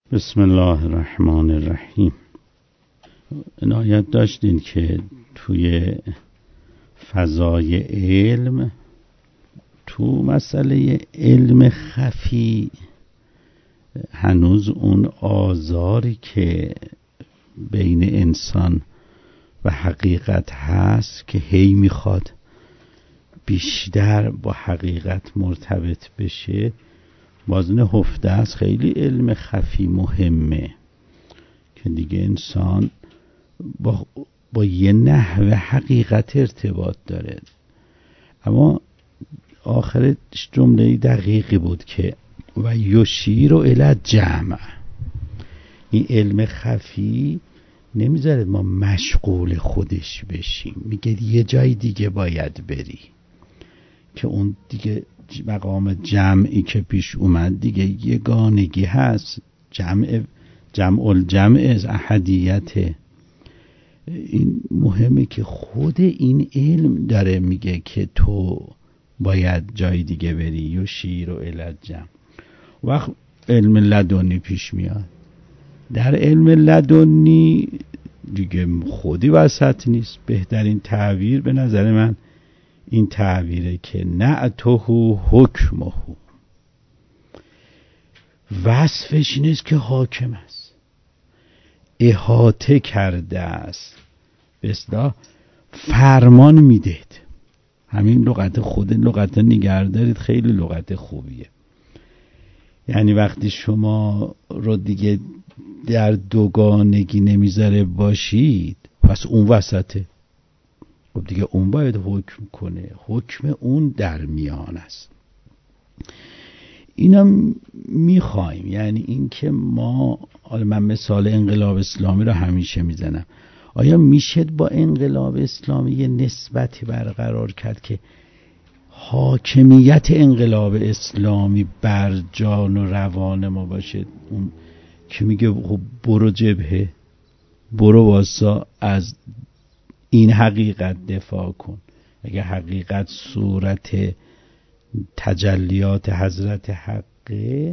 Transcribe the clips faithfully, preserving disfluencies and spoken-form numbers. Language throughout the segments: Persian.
بسم الله الرحمن الرحیم. عنایت داشتین که توی فضای علم، تو مسئله علم خفی، هنوز اون آزاری که بین انسان و حقیقت هست که هی میخواد بیشتر با حقیقت مرتبط بشه، باز نهفته است. خیلی علم خفی مهمه که دیگه انسان با, با یه نحوه حقیقت ارتباط داره. اما آخر جمله دقیقی بود که و یشیر الی جمع. این علم خفی نمیذاره ما مشغول خودش بشیم، میگه یه جای دیگه باید بری، که اون دیگه مقام جمعی که پیش اومد دیگه یگانگی هست. جمع جمع الجمع از احدیت. این مهمه که خود این علم داره میگه که تو باید جای دیگه بری. یشیر الی جمع. وقت علم لدنی پیش میاد. در علم لدنی دیگه خودی وسط نیست. بهترین تعبیر به نظر من این تعبیره که نعته حکمه، وصفش نیست که حاکم است، احاطه کرده است، به اصطلاح فرمان میدهد. همین لغت خود لغت نگه دارید، خیلی لغت خوبیه. یعنی وقتی شما رو دیگه در دوگانگی نمیذاره باشید، پس اون وسطه. خب دیگه اون باید حکم کنه، حکم اون در میان است. اینا میخوایم، یعنی این که ما، حالا من مثال انقلاب اسلامی رو همیشه میزنم، آیا میشه با انقلاب اسلامی یه نسبتی برقرار کرد که حاکمیت انقلاب اسلامی بر جان و روان ما باشه؟ اون که میگه خب برو جبهه، برو واسا، از این حقیقت دفاع کن. اگه حقیقت صورت تجلیات حضرت حقه،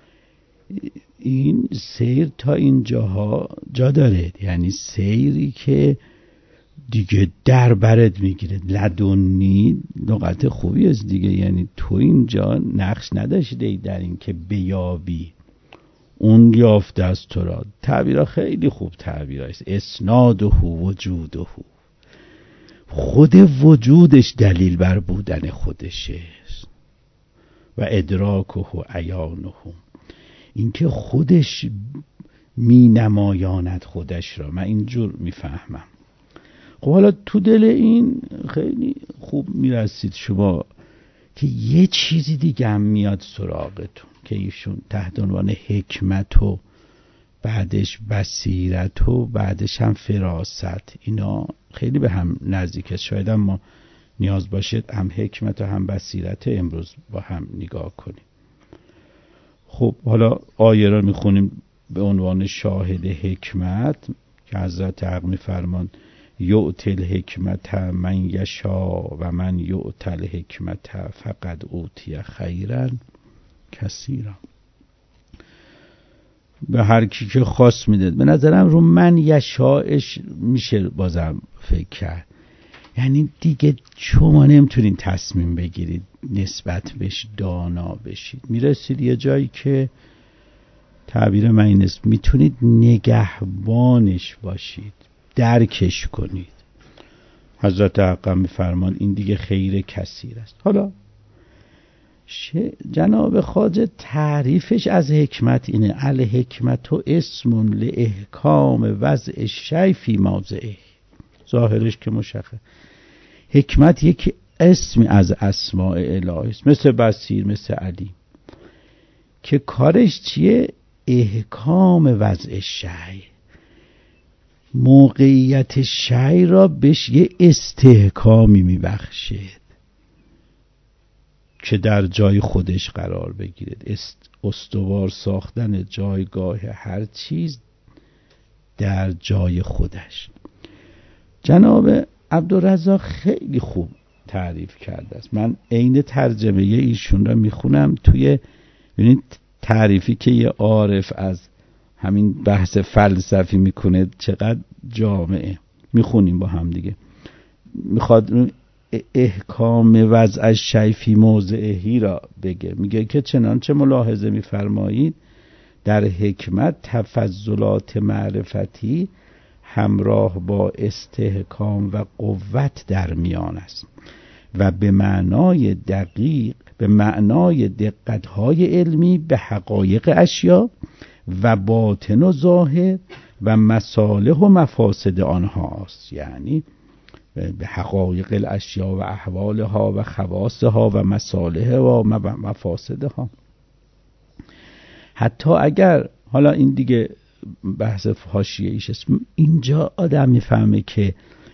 این سیر تا اینجاها جا داره. یعنی سیری که دیگه در برد میگیره. لدنی لغت خوبی است دیگه، یعنی تو اینجا نقش نداشته در این که بیابی، اون یافته از تو را. تعبیرها خیلی خوب تعبیر است. اسناده وجوده، خود وجودش دلیل بر بودن خودشه و ادراکه و عیانه، این که خودش می نمایاند خودش را. من اینجور میفهمم. خب حالا تو دل این خیلی خوب میرسید شما که یه چیزی دیگه هم میاد سراغتون که ایشون تحت عنوان حکمت و بعدش بصیرت و بعدش هم فراست، اینا خیلی به هم نزدیکه. شاید هم ما نیاز باشد هم حکمت و هم بصیرت امروز با هم نگاه کنیم. خب حالا آیه را میخونیم به عنوان شاهد حکمت که حضرت حق میفرمان یؤتی الحکمت من یشاء و من یؤتی الحکمت فقد اوتی خیرا کثیرا. به هر کی که خواست میده. به نظرم رو من یشاءش میشه بازم فکر کرد. یعنی دیگه شما نمیتونین تصمیم بگیرید نسبت بهش دانا بشید. میرسید یه جایی که تعبیر من این است، میتونید نگهبانش باشید، درکش کنید. حضرت حق میفرمان این دیگه خیر کثیر است. حالا جناب خواجه تعریفش از حکمت اینه: الحکمت اسم لاحکام وضع الشیء فی موضعه. ظاهرش که مشخص، حکمت یک اسمی از اسماء الهی است، مثل بصیر، مثل علیم، که کارش چیه؟ احکام وضع الشیء، موقعیت شیء را بهش یه استحکامی میبخشید که در جای خودش قرار بگیرد. است استوار ساختن جایگاه هر چیز در جای خودش. جناب عبدالرزاق خیلی خوب تعریف کرده است. من عین ترجمه ایشون را میخونم. توی ببینید تعریفی که یه عارف از همین بحث فلسفی میکنه چقدر جامعه. میخونیم با هم دیگه. میخواد احکام وضع شیء فی موضعه را بگه. میگه که چنانچه ملاحظه میفرمایید در حکمت تفضلات معرفتی همراه با استحکام و قوت در میان است و به معنای دقیق به معنای دقت‌های علمی به حقایق اشیا و باطن و ظاهر و مصالح و مفاسد آنها است. یعنی به حقایق الاشیا و احوالها و خواصها و مصالح و مفاسدها. حتی اگر حالا این دیگه بحث حاشیه ایش است، اینجا آدم میفهمه که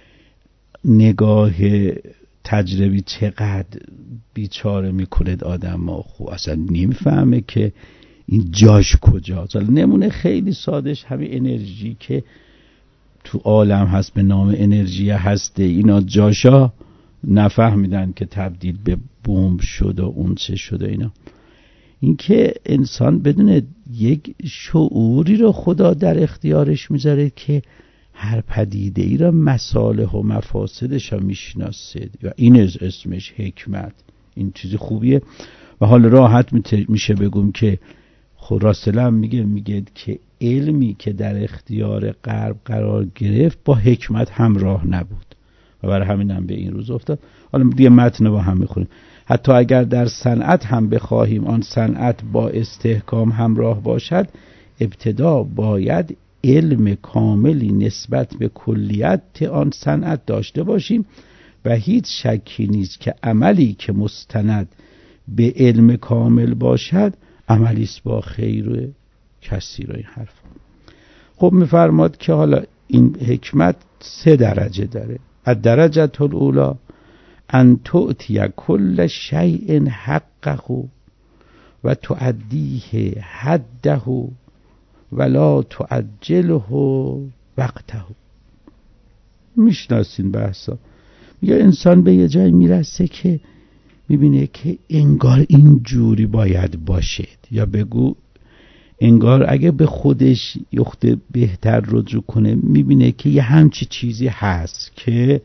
نگاه تجربی چقدر بیچاره میکنه آدم ها. خب اصلا نمیفهمه که این جاش کجاست. حالا نمونه خیلی سادش همین انرژی که تو عالم هست به نام انرژی هسته، اینا جاشا نفهمیدن که تبدیل به بمب شد و اون چه شد و اینا. این که انسان بدون یک شعوری رو خدا در اختیارش میذاره که هر پدیده ای را مصالح و مفاسدش را میشناسه و این از اسمش حکمت. این چیز خوبیه و حال راحت میشه بگم که خود راسل هم میگه میگه که علمی که در اختیار غرب قرار گرفت با حکمت همراه نبود و برای همین هم به این روز افتاد. حالا دیگه متن با هم میخونیم. حتی اگر در صنعت هم بخواهیم آن صنعت با استحکام همراه باشد، ابتدا باید علم کاملی نسبت به کلیت آن صنعت داشته باشیم و هیچ شکی نیست که عملی که مستند به علم کامل باشد عملی است با خیر کثیر. این حرف خب میفرماد که حالا این حکمت سه درجه داره. الدرجه الاولی ان تؤتی کل شیء حقه و تؤدیه حده ولا تعجله وقته. میشناسین بحثا. میگه انسان به یه جای میرسه که میبینه که انگار این جوری باید باشه، یا بگو انگار اگه به خودش یخته بهتر رجوع کنه میبینه که یه همچی چیزی هست که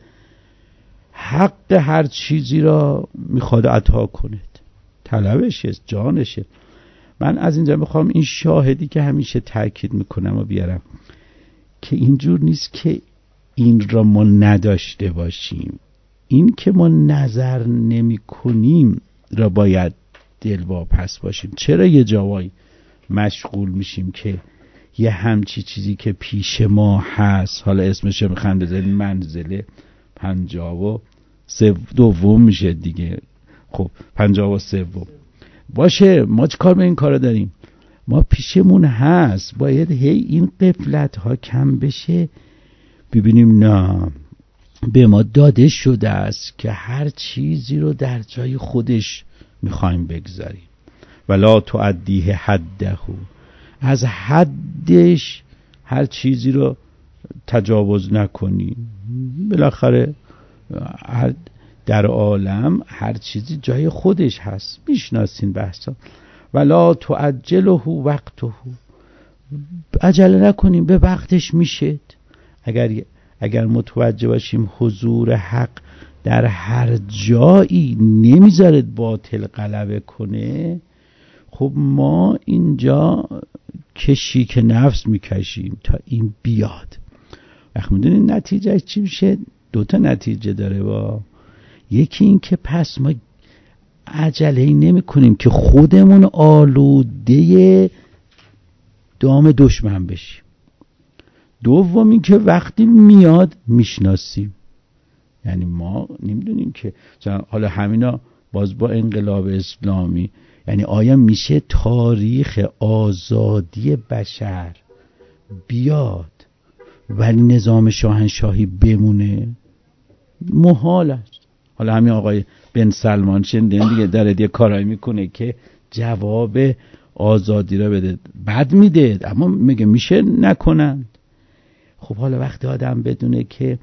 حق هر چیزی را میخواد عطا کنه، طلبشه، جانشه. من از اینجا میخوام این شاهدی که همیشه تاکید میکنم و بیارم که اینجور نیست که این را ما نداشته باشیم. این که ما نظر نمی کنیم را باید دلواپس باشیم. چرا یه جوایی مشغول میشیم که یه همچی چیزی که پیش ما هست، حالا اسمش رو میخوام بذاریم منزله پنجاه و سه دوم میشه دیگه، خب پنجاه و سوم باشه، ما چه کار به این کار داریم؟ ما پیشمون هست، باید هی این غفلت ها کم بشه، ببینیم نه به ما داده شده است که هر چیزی رو در جای خودش میخوایم بگذاریم. ولا تؤدیه حده، از حدش هر چیزی رو تجاوز نکنی. بالاخره در عالم هر چیزی جای خودش هست، میشناسین بحثا. ولا تعجله وقته، عجله نکنیم، به وقتش میشه. اگر اگر متوجه باشیم حضور حق در هر جایی نمیذاره باطل غلبه کنه، خب ما اینجا کشی که نفس میکشیم تا این بیاد. وقت میدونین نتیجه چی میشه؟ دوتا نتیجه داره. با یکی این که پس ما عجله نمی کنیم که خودمون آلوده دام دشمن بشیم. دوم این که وقتی میاد میشناسیم. یعنی ما نمیدونیم که حالا همینا باز با انقلاب اسلامی، یعنی آیا میشه تاریخ آزادی بشر بیاد ولی نظام شاهنشاهی بمونه؟ محال است. حالا همین آقای بن سلمان شنیدین دیگه، داره دیگه کارایی میکنه که جواب آزادی را بده، بد میده، اما میگه میشه نکنن. خب حالا وقتی آدم بدونه که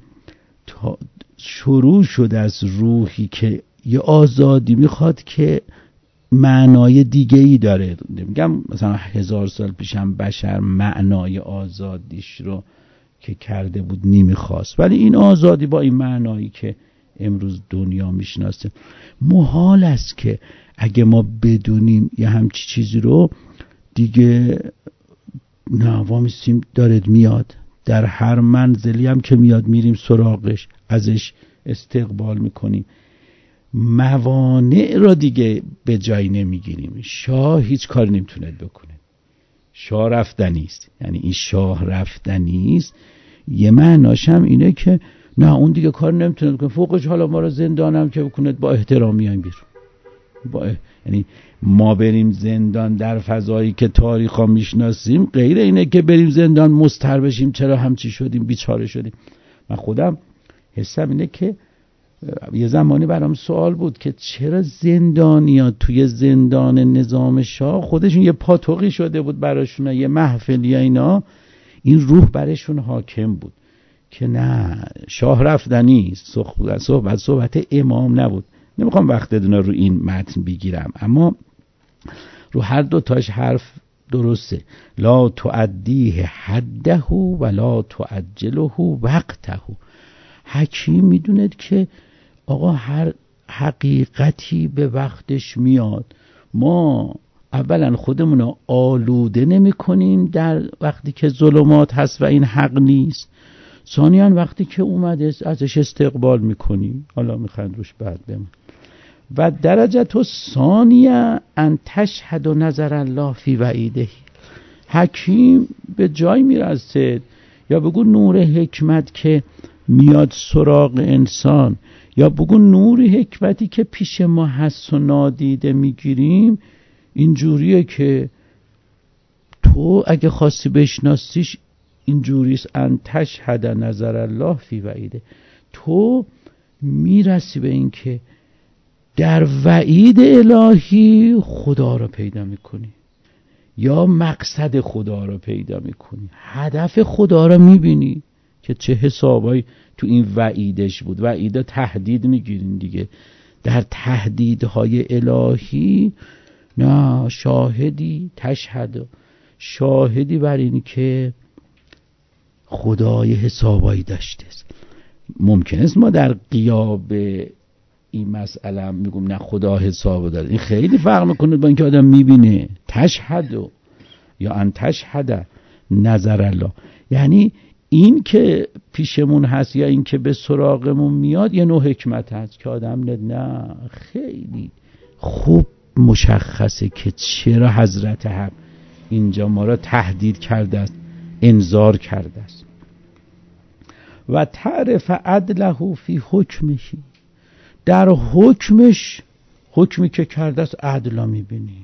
شروع شده از روحی که یه آزادی میخواد که معنای دیگه ای داره. میگم مثلا هزار سال پیشم بشر معنای آزادیش رو که کرده بود نمیخواست، ولی این آزادی با این معنایی که امروز دنیا میشناسه محال است که اگه ما بدونیم یه همچی چیزی رو دیگه نه وامیستیم دارد میاد، در هر منزلی هم که میاد میریم سراغش، ازش استقبال میکنیم، موانع را دیگه به جای نمیگیریم. شاه هیچ کاری نمیتونه بکنه، شاه رفتنی است. یعنی این شاه رفتنی است یه معناش هم اینه که نه اون دیگه کار نمیتونه بکنه، فوقش حالا ما را زندانم که بکنه با احترام میایم بیرون. با اه... یعنی ما بریم زندان در فضایی که تاریخا میشناسیم غیر اینه که بریم زندان مضطر بشیم چرا همچی شدیم بیچاره شدیم. من خودم حسم اینه که یه زمانی برام سوال بود که چرا زندانیان توی زندان نظام شاه خودشون یه پاتوقی شده بود براشون، یه محفل یا اینا، این روح برشون حاکم بود که نه شاه رفتنی، صحبت صحبت امام نبود. نمیخوام وقت دونه رو این متن بگیرم، اما رو هر دو تاش حرف درسته. لا تؤدیه حده ولا تعجله وقته. حکیم میدوند که آقا هر حقیقتی به وقتش میاد. ما اولا خودمون رو آلوده نمی کنیم در وقتی که ظلمات هست و این حق نیست، ثانیاً وقتی که اومده ازش استقبال میکنیم. حالا میخواین روش بعد بمون. و درجت ثانیه ان تشهد نظر الله فی وعیده. حکیم به جای میرسد یا بگو نور حکمت که میاد سراغ انسان، یا بگو نور حکمتی که پیش ما هست و نادیده میگیریم، اینجوریه که تو اگه خواستی بشناسیش اینجوریست. ان تشهد نظر الله فی وعیده. تو میرسی به این که در وعید الهی خدا رو پیدا میکنی یا مقصد خدا رو پیدا میکنی، هدف خدا رو میبینی که چه حسابایی تو این وعیدش بود. وعیده تهدید میگیرین دیگه. در تهدیدهای الهی نه شاهدی تشهد، شاهدی بر این که خدای حسابایی داشته است. ممکن است ما در غیاب این مسئله میگم نه خدا حساب داره. این خیلی فرق میکنه با اینکه آدم میبینه تشهد یا ان تشهد نظر الله. یعنی این که پیشمون هست یا این که به سراغمون میاد یه نوع حکمت هست که آدم نه خیلی خوب مشخصه که چرا حضرت حق اینجا ما را تهدید کرده است، انذار کرده است. و تعرف عدله فی حکمه. در حکمش، حکمی که کرده است عدلا میبینی،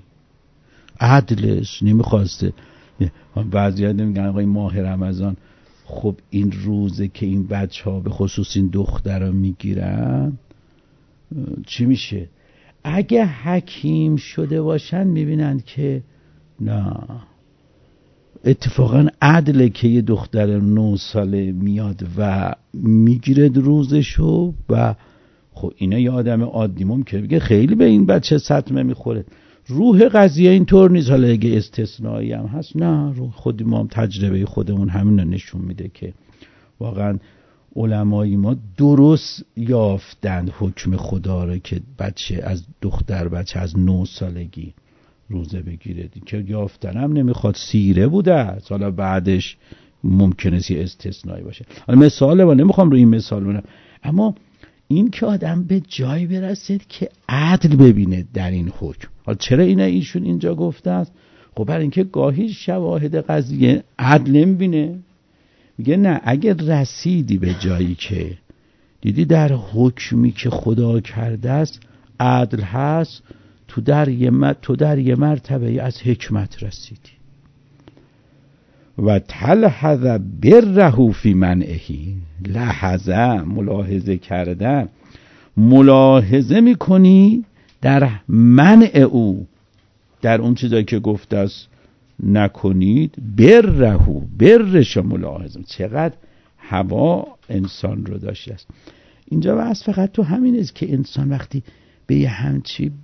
عدلش نمیخواسته. بعضی ها نمیگن آقای ماه رمضان خب این روزه که این بچه ها به خصوص این دختر ها میگیرن چی میشه؟ اگه حکیم شده باشن میبینن که نه اتفاقا عدله که یه دختر نه ساله میاد و میگیره روزشو و خب اینا یه آدم عادی ممکنه بگه خیلی به این بچه صدمه میخوره. روح قضیه اینطور نیست. حالا اگه استثنایی هم هست نه، روح خود ما هم تجربه خودمون همین رو نشون میده که واقعا علمای ما درست یافتند حکم خدا رو که بچه از دختر بچه از نه سالگی روزه بگیره که یافتن هم نمیخواد، سیره بوده. حالا بعدش ممکنه یه استثنایی باشه. حالا مثاله و نمیخوام رو این مثال بنم، اما این که آدم به جای برسید که عدل ببینه در این حکم. حالا چرا اینه ایشون اینجا گفته است؟ خب برای اینکه گاهی شواهد قضیه عدل نمیبینه، میگه نه اگر رسیدی به جایی که دیدی در حکمی که خدا کرده است عدل هست، تو در یه مر... تو در یه مرتبه از حکمت رسیدی. و تلحظ بره فی منعهی. لحظه ملاحظه کردن، ملاحظه میکنی در منع او، در اون چیزایی که گفته است نکنید. بره، برش ملاحظه. چقدر هوا انسان رو داشته است. اینجا بس فقط تو همین است که انسان وقتی به یه همچی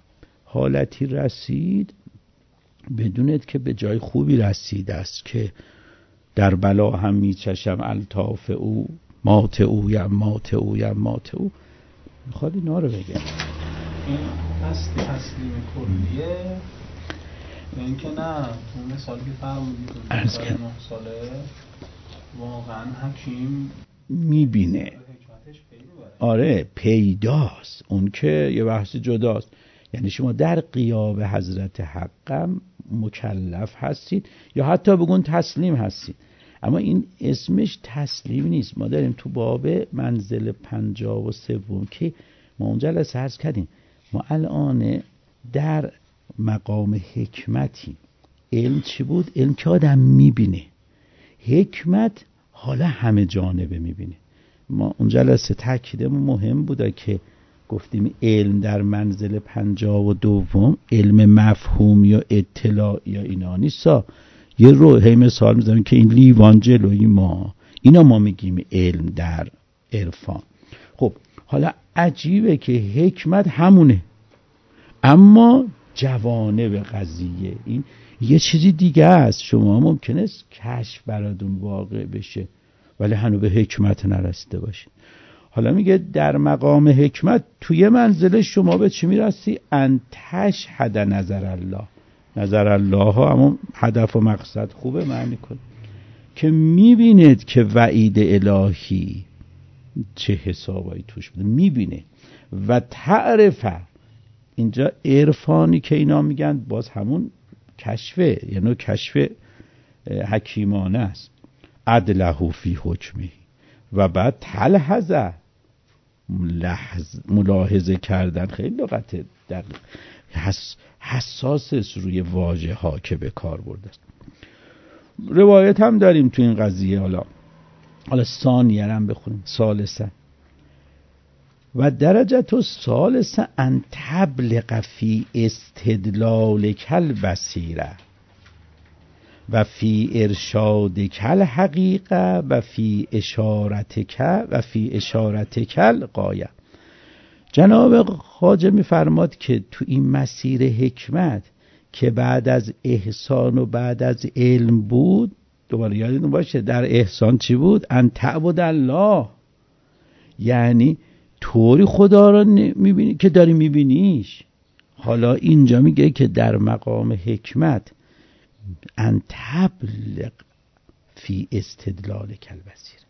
حالتی رسید بدونید که به جای خوبی رسیده است که در بلا هم میچشم الطاف او مات او یم مات او یم مات او. میخواد اینا رو بگم. این اصل تسلیم کلیه این که نه اون مثال که فرمودید اون مثال نه ساله واقعا حکیم میبینه. آره پیداست، اون که یه بحث جداست. یعنی شما در غیاب حضرت حقم مکلف هستید یا حتی بگون تسلیم هستید، اما این اسمش تسلیم نیست. ما داریم تو باب منزل پنجاه و سوم که ما اونجا جلسه عرض کردیم، ما الان در مقام حکمتی. علم چی بود؟ علم که آدم میبینه. حکمت حالا همه جانبه میبینه. ما اون جلسه تاکیدمون مهم بوده که گفتیم علم در منزل پنجاه و دوم علم مفهوم یا اطلاع یا اینا نیستا. یه رو هی مثال میزنیم که این لیوان جلوی ما، اینا ما میگیم علم در عرفان. خب حالا عجیبه که حکمت همونه اما جوانب قضیه این یه چیزی دیگه است. شما ممکنه کشف براتون واقع بشه ولی هنوز به حکمت نرسیده باشید. حالا میگه در مقام حکمت توی منزل شما به چی میرسی؟ ان تشهد نظر الله. نظر الله ها اما هدف و مقصد خوبه معنی کن که میبیند که وعید الهی چه حسابایی توش بوده، میبینه. و تعرفه، اینجا عرفانی که اینا میگن باز همون کشفه، یعنی کشف حکیمانه است. عدله فی حکمه و بعد تلحظه، ملاحظه کردن. خیلی لغت دقیق حس حساس است روی واژه ها که به کار برده است. روایت هم داریم تو این قضیه. حالا حالا ثانیه هم بخونیم. ثالثا و درجت الثالثه ان تبلغ فی استدلال کل بصیره و فی ارشاد کل حقیقه و فی اشارت کل و فی اشارت کل قایه. جناب خواجه میفرماد که تو این مسیر حکمت که بعد از احسان و بعد از علم بود، دوباره یادتون باشه در احسان چی بود؟ ان تعبد الله، یعنی طوری خدا را میبینی که داری میبینیش. حالا اینجا میگه که در مقام حکمت ان تبلغ فی استدلال کل بصیره،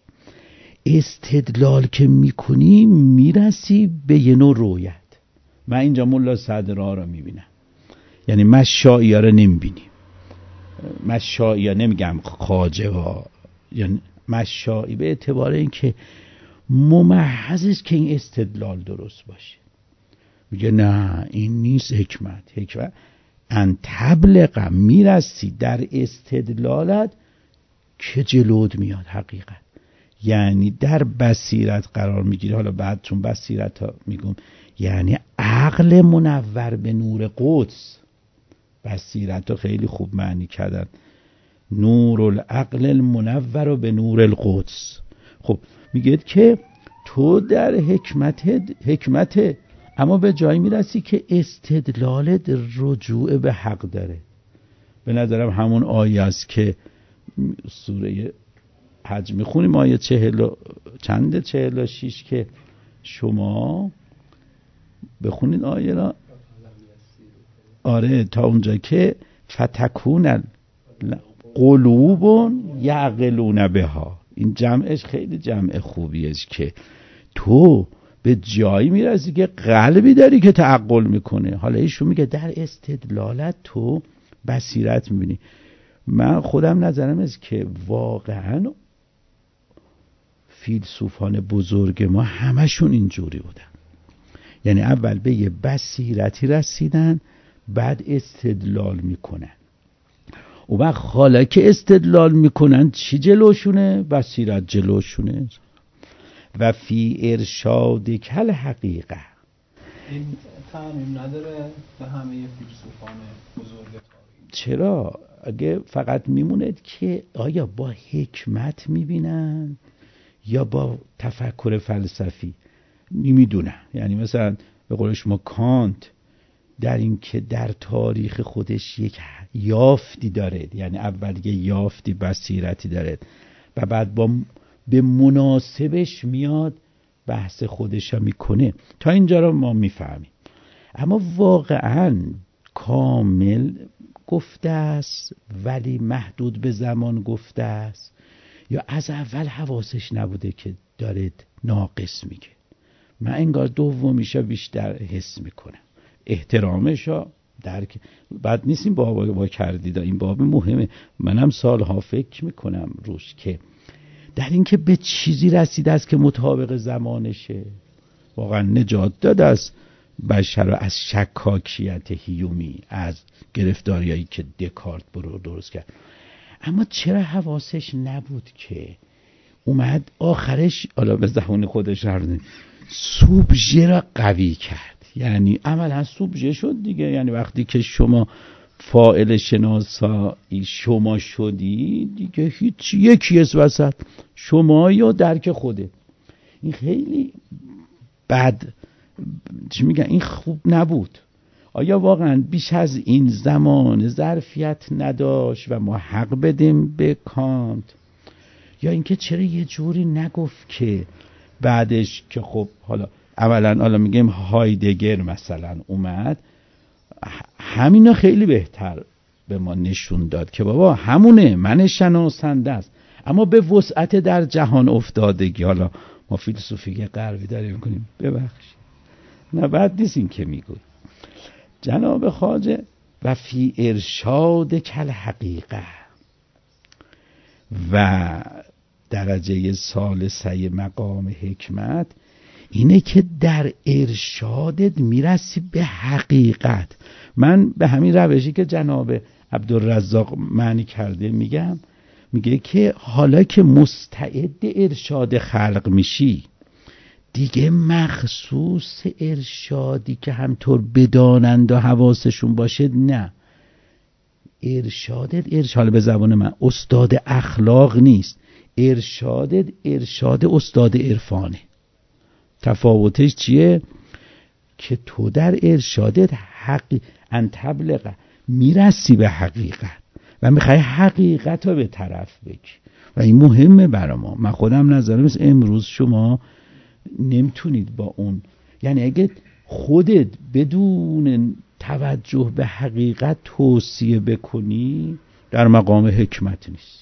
استدلال که میکنی میرسی به یه نوع رویت. من اینجا ملا صدرها رو میبینم، یعنی مشایی ها رو نمیبینیم. مشایی ها نمیگم خواجه ها، یعنی مشایی به اعتبار این که ممحض است که این استدلال درست باشه. میگه نه این نیست حکمت. حکمت ان تبلغ، میرسی در استدلالت که جلود میاد حقیقت، یعنی در بصیرت قرار میگیری. حالا بعد چون بصیرت ها میگم یعنی عقل منور به نور قدس. بصیرت ها خیلی خوب معنی کردن، نور العقل المنور به نور القدس. خب میگه که تو در حکمت حکمت اما به جایی میرسی که استدلال رجوع به حق داره. به نظرم همون آیه است که سوره حج میخونیم، آیه چهل و چنده چهل و شیش که شما بخونید آیه را. آره تا اونجا که فتکون قلوب یعقلون بها. این جمعش خیلی جمع خوبیه که تو به جایی میرسی که قلبی داری که تعقل میکنه. حالا ایشون میگه در استدلالت تو بصیرت میبینی. من خودم نظرم است که واقعا فیلسوفان بزرگ ما همشون اینجوری بودن، یعنی اول به یه بصیرتی رسیدن بعد استدلال میکنن. و بعد حالا که استدلال میکنن چی جلوشونه؟ بصیرت جلوشونه. و فی ارشاد کل حقیقه. این تعمیم نداره به همه فیلسوفان بزرگ تاریخ. چرا؟ اگه فقط میموند که آیا با حکمت میبینن یا با تفکر فلسفی، نمیدونن. یعنی مثلا به قول شما کانت در این که در تاریخ خودش یک یافتی داره، یعنی اول یه یافتی بصیرتی داره و بعد با به مناسبش میاد بحث خودش رو میکنه. تا اینجا رو ما میفهمیم. اما واقعا کامل گفته است ولی محدود به زمان گفته است، یا از اول حواسش نبوده که داره ناقص میگه؟ من انگار دومیشا بیشتر حس میکنم. احترامشا درک بد نیست، این بابا با کردید، این باب مهمه. منم سالها فکر میکنم روش که در این که به چیزی رسیده است که مطابق زمانشه، واقعا نجات داده است بشر رو از شکاکیت هیومی، از گرفتاریایی که دکارت برو درست کرد. اما چرا حواسش نبود که اومد آخرش حالا به زبون خودش رفت سوبژه را قوی کرد؟ یعنی عملا سوبژه شد دیگه. یعنی وقتی که شما فاعل شناسایی شما شدی دیگه هیچ، یکی از وسط شما یا درک خوده. این خیلی بد، چی میگن، این خوب نبود. آیا واقعا بیش از این زمان ظرفیت نداشت و ما حق بدیم به کانت؟ یا اینکه چرا یه جوری نگفت که بعدش که خب حالا اولا حالا میگیم هایدگر مثلا اومد، همینو خیلی بهتر به ما نشون داد که بابا همونه، من شناسنده است اما به وسعت در جهان افتادگی. حالا ما فیلسوفی غربی داریم میکنیم، ببخشید نه بد نیست این که میگوی جناب خواجه و فی ارشاد کل حقیقه و درجه ثالثه مقام حکمت اینه که در ارشادت میرسی به حقیقت. من به همین روشی که جناب عبدالرزاق معنی کرده میگم، میگه که حالا که مستعد ارشاد خلق میشی دیگه مخصوص ارشادی که همطور بدانند و حواسشون باشه نه، ارشادت ارشاد به زبان من استاد اخلاق نیست، ارشادت ارشاد استاد عرفانه. تفاوتش چیه؟ که تو در ارشادت حق انتبلغ میرسی به حقیقت و میخوای حقیقت رو به طرف بگی و این مهمه برای ما. من خودم نظرم است امروز شما نمیتونید با اون، یعنی اگه خودت بدون توجه به حقیقت توصیه بکنی در مقام حکمت نیستی،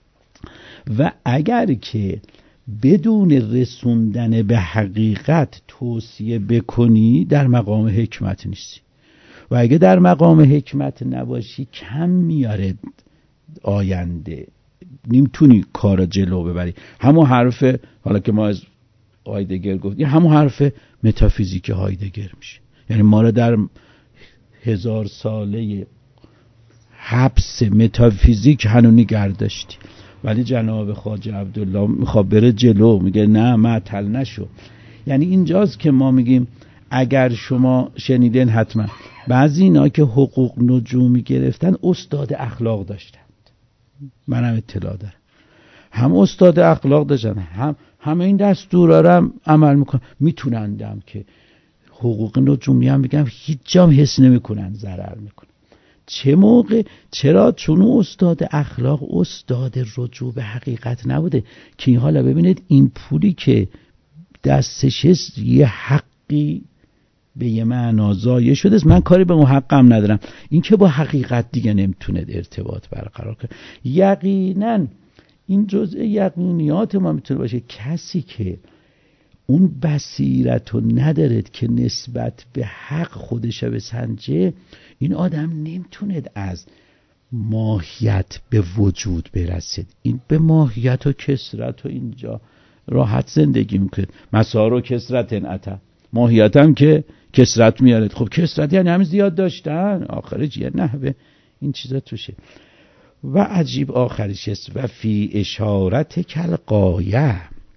و اگر که بدون رسوندن به حقیقت توصیه بکنی در مقام حکمت نیستی، و اگه در مقام حکمت نباشی کم میاره آینده، نمیتونی کار جلو ببری. همون حرف حالا که ما از هایدگر گفت، همون حرف متافیزیک هایدگر میشه. یعنی ما رو در هزار ساله حبس متافیزیک هنو نگه داشتی، ولی جناب خواجه عبدالله میخواد بره جلو، میگه نه معطل نشو. یعنی اینجاست که ما میگیم اگر شما شنیدین حتما بعضی اینا که حقوق نجومی گرفتن استاد اخلاق داشتند، منم اطلاع دارم، هم استاد اخلاق داشتن، هم همه این دستورا رو هم عمل میکنن، میتونندم که حقوق نجومی هم بگم هیچ جام حس نمیکنن ضرر میکنن. چه موقع؟ چرا؟ چون استاد اخلاق استاد رجوع به حقیقت نبوده که این حالا ببینید این پولی که دستش یه حقی به یه معنا ضایع شده است، من کاری به اون حقم ندارم، این که با حقیقت دیگه نمیتونه ارتباط برقرار کنه. یقینا این جزء یقینیات ما میتونه باشه. کسی که اون بصیرت رو نداره که نسبت به حق خودش به سنجه، این آدم نمیتونه از ماهیت به وجود برسید. این به ماهیت و کسرت و اینجا راحت زندگی میکنه. مسار و کسرت انعتا، ماهیت هم که کسرت میارد. خب کسرت یعنی همین زیاد داشتن، آخرش یه نحوه این چیزا توشه. و عجیب آخرش است و فی اشارت کل قایه،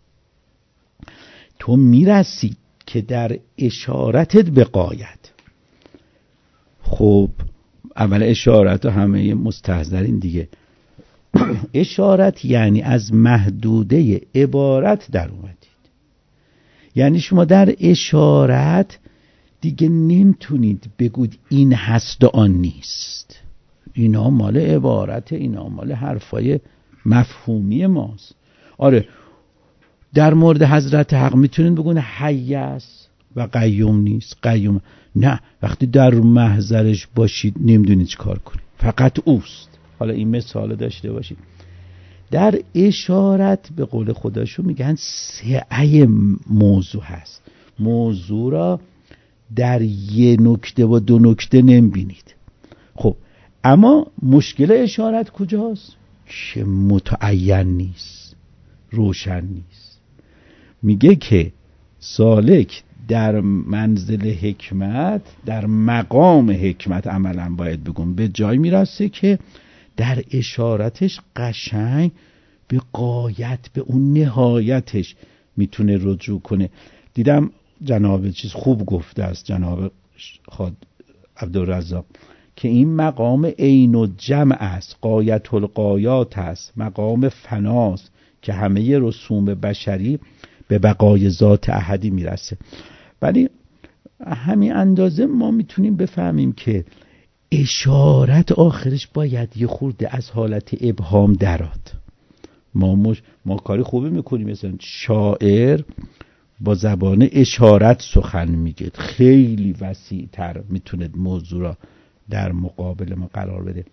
تو میرسی که در اشارتت به قایت. خب اول اشارت همه مستحضرین دیگه اشارت یعنی از محدوده عبارت در اومدید، یعنی شما در اشارت دیگه نمیتونید بگید این هست و آن نیست. اینا مال عبارت، اینا مال حرفای مفهومی ماست. آره در مورد حضرت حق میتونید بگید حی است و قیوم نیست. قیوم نه، وقتی در محضرش باشید نمیدونید چی کار کنید، فقط اوست. حالا این مثال داشته باشید. در اشارت به قول خداشو میگن سعه موضوع هست. موضوع را در یه نکته و دو نکته نمیبینید. خب اما مشکل اشارت کجاست؟ که متعین نیست، روشن نیست. میگه که سالک در منزل حکمت، در مقام حکمت عملا باید بگم، به جای میرسه که در اشارتش قشنگ به غایت، به اون نهایتش میتونه رجوع کنه. دیدم جناب چیز خوب گفته است جناب خود عبدالرزاق که این مقام عین و جمع است، غایت الغایات است، مقام فناست که همه رسوم بشری به بقای ذات احدی میرسه. ولی همین اندازه ما میتونیم بفهمیم که اشارت آخرش باید یه خورده از حالت ابهام درات. ما مش... ما کاری خوبی میکنیم، مثلا شاعر با زبان اشارت سخن میگه، خیلی وسیع تر میتونه موضوع را در مقابل ما قرار بده.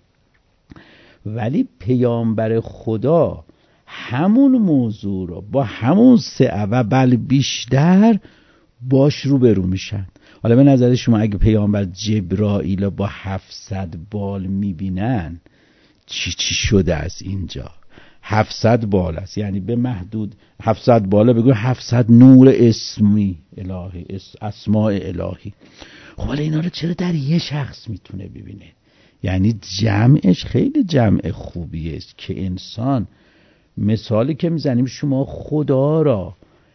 ولی پیامبر خدا همون موضوع را با همون سعه و بل بیشتر باش روبرو میشن. حالا به نظر شما اگه پیامبر جبرائیل با هفتصد بال میبینن چی چی شده از اینجا؟ هفتصد بال است، یعنی به محدود هفتصد بالا بگو هفتصد نور اسمی الهی، اسماء الهی. خب حالا اینا رو چرا در یه شخص میتونه ببینه؟ یعنی جمعش خیلی جمع خوبی است که انسان، مثالی که میزنیم شما خدا را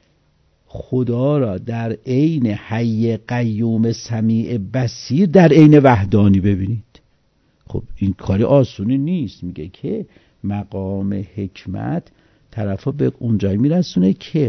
خدا را در عین حی قیوم سمیع بصیر در عین وحدانی ببینید. خب این کاری آسونی نیست. میگه که مقام حکمت طرفا به اونجایی میرسونه که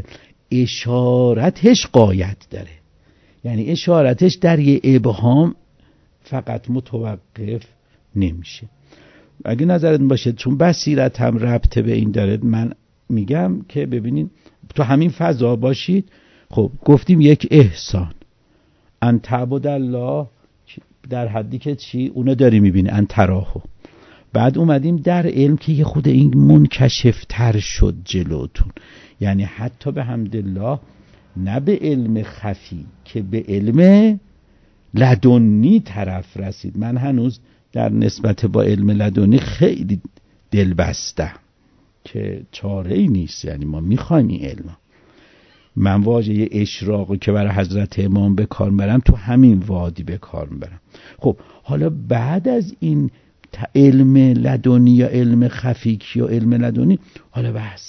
اشارتش غایت داره، یعنی اشارتش در یه ابهام فقط متوقف نمیشه. اگه نظرت باشه، چون بصیرت هم ربط به این داره، من میگم که ببینید تو همین فضا باشید. خب گفتیم یک احسان ان تعبد الله در حدی که چی اونو داری میبینی، ان تراهو. بعد اومدیم در علم که یه خود این منکشف تر شد جلوتون، یعنی حتی به حمدالله نه به علم خفی که به علم لدنی طرف رسید. من هنوز در نسبت با علم لدنی خیلی دل بستم که چاره ای نیست، یعنی ما میخوایم این علم. من واژه اشراقی که برای حضرت امام به کار برم تو همین وادی به کار برم. خب حالا بعد از این علم لدنی یا علم خفیک یا علم لدنی، حالا بحث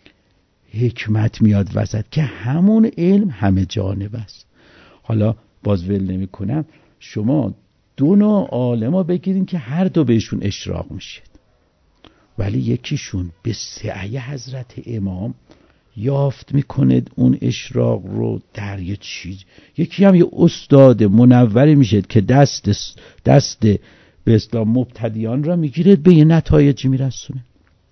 حکمت میاد وسط که همون علم همه جانب است. حالا باز ول نمی کنم، شما دو نوع عالم بگیرین که هر دو بهشون اشراق میشید، ولی یکیشون به سعی حضرت امام یافت میکنه اون اشراق رو در یه چیز، یکی هم یه استاد منوری میشه که دست دست به اسلام مبتدیان را میگیره به یه نتایجی میرسونه.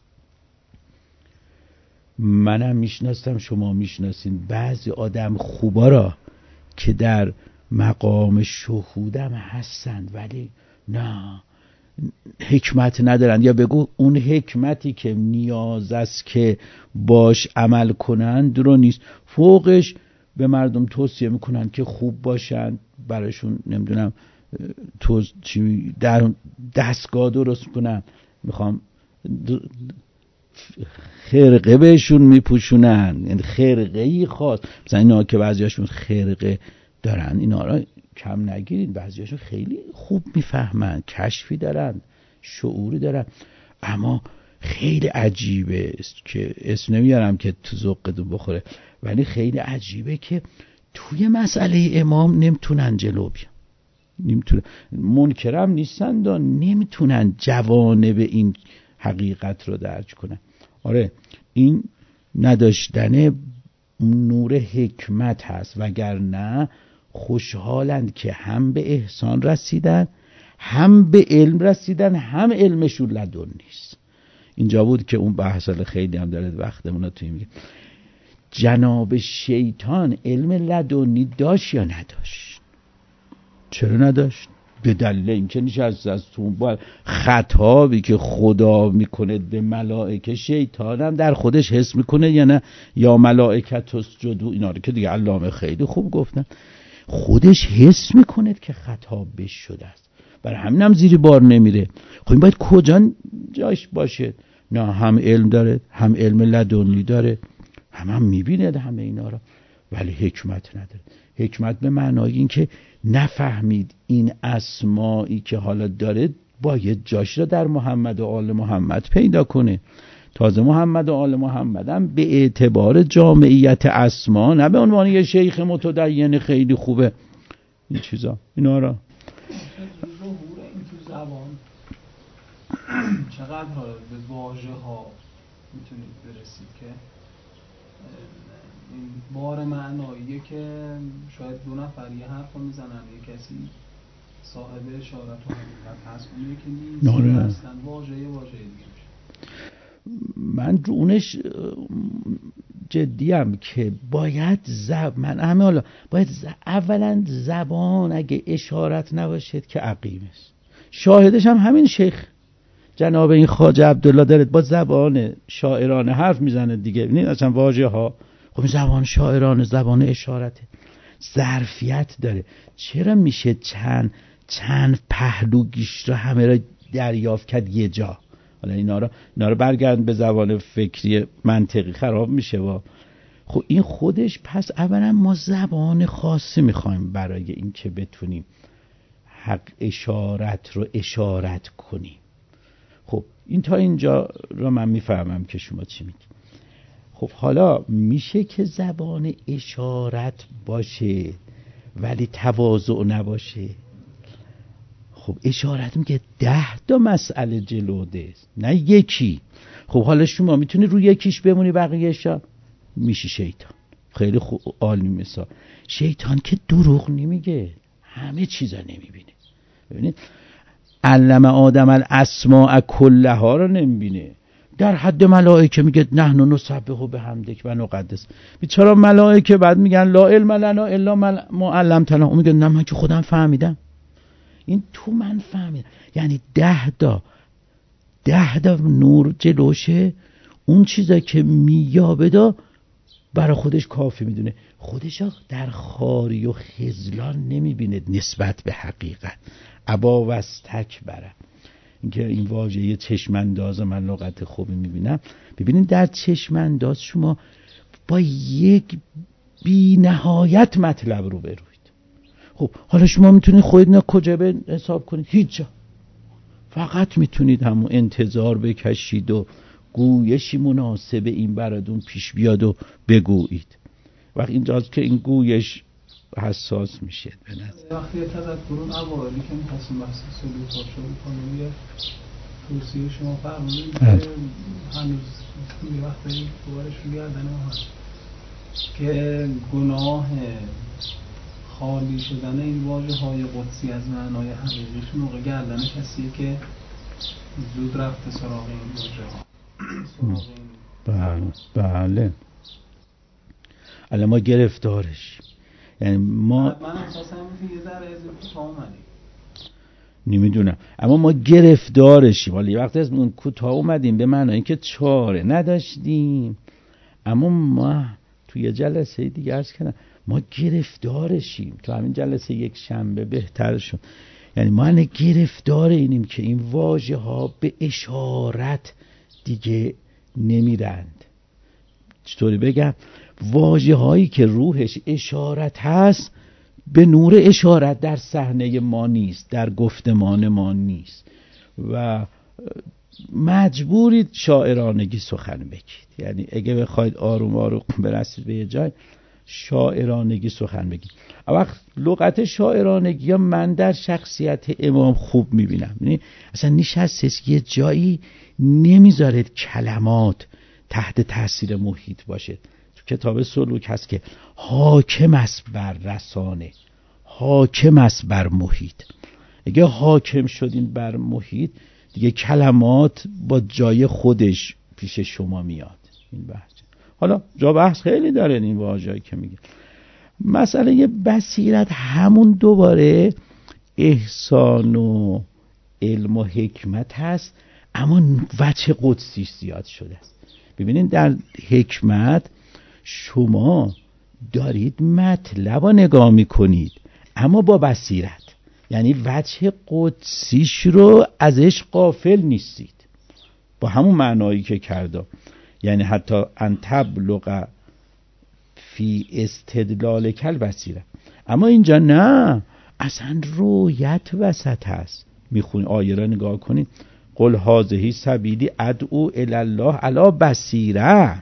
منم میشناسم، شما میشناسین بعضی آدم خوبا را که در مقام شهودم هستند ولی نه حکمت ندارن، یا بگو اون حکمتی که نیاز است که باش عمل کنند رو نیست. فوقش به مردم توصیه میکنن که خوب باشن، براشون نمیدونم تو در دستگاه درست کنن، میخوام خرقه بهشون میپوشونن، یعنی خرقه ای خاص. مثلا اینا که بعضیاشون خرقه دارن، اینا را کم نگیرید، بعضیاشون خیلی خوب میفهمن، کشفی دارن، شعوری دارن. اما خیلی عجیبه است که اسم نمیارم که تو ذوقتون بخوره، ولی خیلی عجیبه که توی مسئله امام نمیتونن جلو بیان، نمیتونن، منکرم نیستن و نمیتونن جوانب این حقیقت رو درک کنن. آره این نداشتن نور حکمت هست، وگرنه خوشحالند که هم به احسان رسیدن، هم به علم رسیدن، هم علمشون لدن نیست. اینجا بود که اون بحث خیلی هم داره وقتمون رو توی میگه جناب شیطان علم لدنی داشت یا نداشت؟ چرا نداشت؟ به دلیل اینکه نشست از تو با خطابی که خدا میکنه به ملائکه، شیطان هم در خودش حس میکنه یا نه؟ یا ملائکت اسجدوا، اینا رو که دیگه علامه خیلی خوب گفتن، خودش حس میکنه که خطاب بهش شده است، برای همین هم زیر بار نمیره. خب این باید کجا جاش باشه؟ نه، هم علم داره، هم علم لدنی داره، هم هم میبینه همه اینا رو، ولی حکمت نداره. حکمت به معنای این که نفهمید این اسمایی که حالا داره باید جاش رو در محمد و آل محمد پیدا کنه. تازه محمد و آل محمد هم به اعتبار جامعیت اسما، نه به عنوان یه شیخ متدین خیلی خوبه این چیزا، اینا را ظهور این تو زبان چقدر به واژه ها میتونید برسید که این بار معناییه که شاید دو نفر یه حرف رو میزنن، یه کسی صاحب اشارت و حقیقت هست، اون یکی نیست، اصلا واژه واژه دیگه میشه. من رونش جدیم که باید زب من همه حالا باید ز... اولا زبان اگه اشارت نباشد که عقیم است. شاهدش هم همین شیخ جناب این خواجه عبدالله داره با زبان شاعرانه حرف میزنه دیگه. ببینید اصلا واژه ها خب زبان شاعرانه، زبان اشارته، ظرفیت داره. چرا میشه چند چند پهلوگیش رو همه را دریافت کرد یه جا؟ حالا اینا رو اینا رو برگردن به زبان فکری منطقی خراب میشه با. خب این خودش پس اولا ما زبان خاصی میخوایم برای این که بتونیم حق اشارت رو اشارت کنیم. خب این تا اینجا رو من میفهمم که شما چی میگید. خب حالا میشه که زبان اشارت باشه ولی تواضع نباشه؟ خب اشارت میگه ده تا مسئله جلوده است نه یکی. خب حالا شما میتونی روی یکیش بمونی بقیه‌شا میشی شیطان. خیلی خوب، عالی مثال. شیطان که دروغ نمیگه، همه چیزا نمیبینه. ببینید علم آدم الاسماء کلها رو نمیبینه. در حد ملائکه میگه نحن نسبح بحمدک و نقدس. بیچاره ملائکه بعد میگن لا علم لنا الا ما علمتنا، اون میگه نه من که خودم فهمیدم. این تو من فهمیدم، یعنی ده تا ده تا نور جلوشه، اون چیزا که میابدا برای خودش کافی میدونه. خودش در خاری و خذلان نمیبینه نسبت به حقیقت. ابا و استکبر. اینکه این واژه چشمانداز من لغت خوبی میبینم. ببینید در چشمانداز شما با یک بی نهایت مطلب رو بروید. خب حالا شما میتونید خودتون کجا به حساب کنید؟ هیچ جا. فقط میتونید همون انتظار بکشید و گویشی مناسب این براتون پیش بیاد و بگویید. وقت اینجاست که این گویش حساس میشه. به نظر وقتی تذکرون اوائلی که می‌خواستیم بحث سلوک ها شروع کنیم، یه توصیه شما فرمودید که هنوز یه وقتی دوبارش رو گردن ما هست که گناه خالی شدن این واژه های قدسی از معنای حقیقیش موقع گردن کسیه که زود رفته سراغ این واژه ها. بله بله الان ما گرفتارش، یعنی ما من احساس هم یه ذره از کوتاه اومدیم، نمیدونم، اما ما گرفتارشیم. حالا یه وقتی از اون کوتاه اومدیم به معنی اینکه چاره نداشتیم، اما ما توی جلسه دیگه عرض کردم ما گرفتارشیم. تو همین جلسه یک شنبه بهتر شد. یعنی ما نه گرفتار اینیم که این واژه ها به اشارت دیگه نمیرند. چطوری بگم؟ واژه هایی که روحش اشارت هست به نور اشارت در صحنه ما نیست، در گفتمان ما نیست و مجبورید شاعرانگی سخن بگید. یعنی اگه بخواید آروم آروم برسید به یه جای شاعرانگی سخن بگید. وقت لغت شاعرانگی ها من در شخصیت امام خوب میبینم. یعنی اصلا نشستش یه جایی نمیذارد کلمات تحت تاثیر محیط باشه. تو کتاب سلوک هست که حاکم است بر رسانه، حاکم است بر محیط. اگه حاکم شدین بر محیط دیگه کلمات با جای خودش پیش شما میاد. این بحث حالا جا بحث خیلی داره این واژه‌ای که میگه. مسئله بصیرت همون دوباره احسان و علم و حکمت هست، اما وجه قدسی زیاد شده است. ببینید در حکمت شما دارید مطلب رو نگاه میکنید اما با بصیرت، یعنی وجه قدسیش رو ازش غافل نیستید، با همون معنایی که کرده، یعنی حتی ان تبلغ فی استدلال کل بصیره. اما اینجا نه، اصلا رویت وسط هست. میخونی آیه را نگاه کنید، قل هذه سبیلی ادعو الی الله علی بصیره،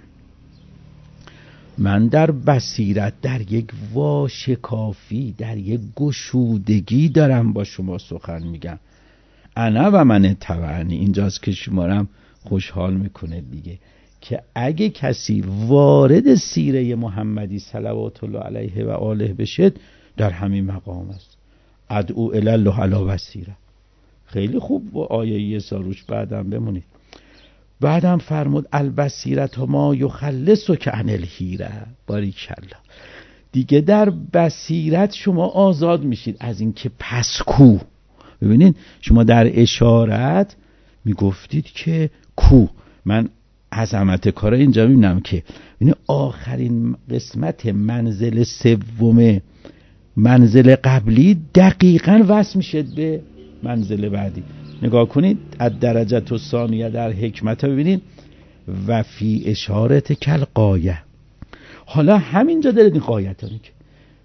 من در بصیرت، در یک واشکافی، در یک گشودگی دارم با شما سخن میگم. انا و من تبعنی، اینجاست که شما رو هم خوشحال میکنه دیگه، که اگه کسی وارد سیره محمدی صلوات الله علیه و آله بشه در همین مقام است، ادعو الی الله علی بصیره. خیلی خوب با آیه یه ساروش بعدم بمونید. بعدم فرمود البصیرت ما یخلصک عن الحیره. باریکالله. دیگه در بصیرت شما آزاد میشید از این که پس کو. ببینید شما در اشارت میگفتید که کو، من عظمت کار اینجا میبینم که ببینید آخرین قسمت منزل سوم منزل قبلی دقیقاً وصل میشه به منزل بعدی. نگاه کنید از درجه تو ثانیه در حکمت ها ببینید و فی اشارت کل قایه. حالا همینجا دارید این قایت ها که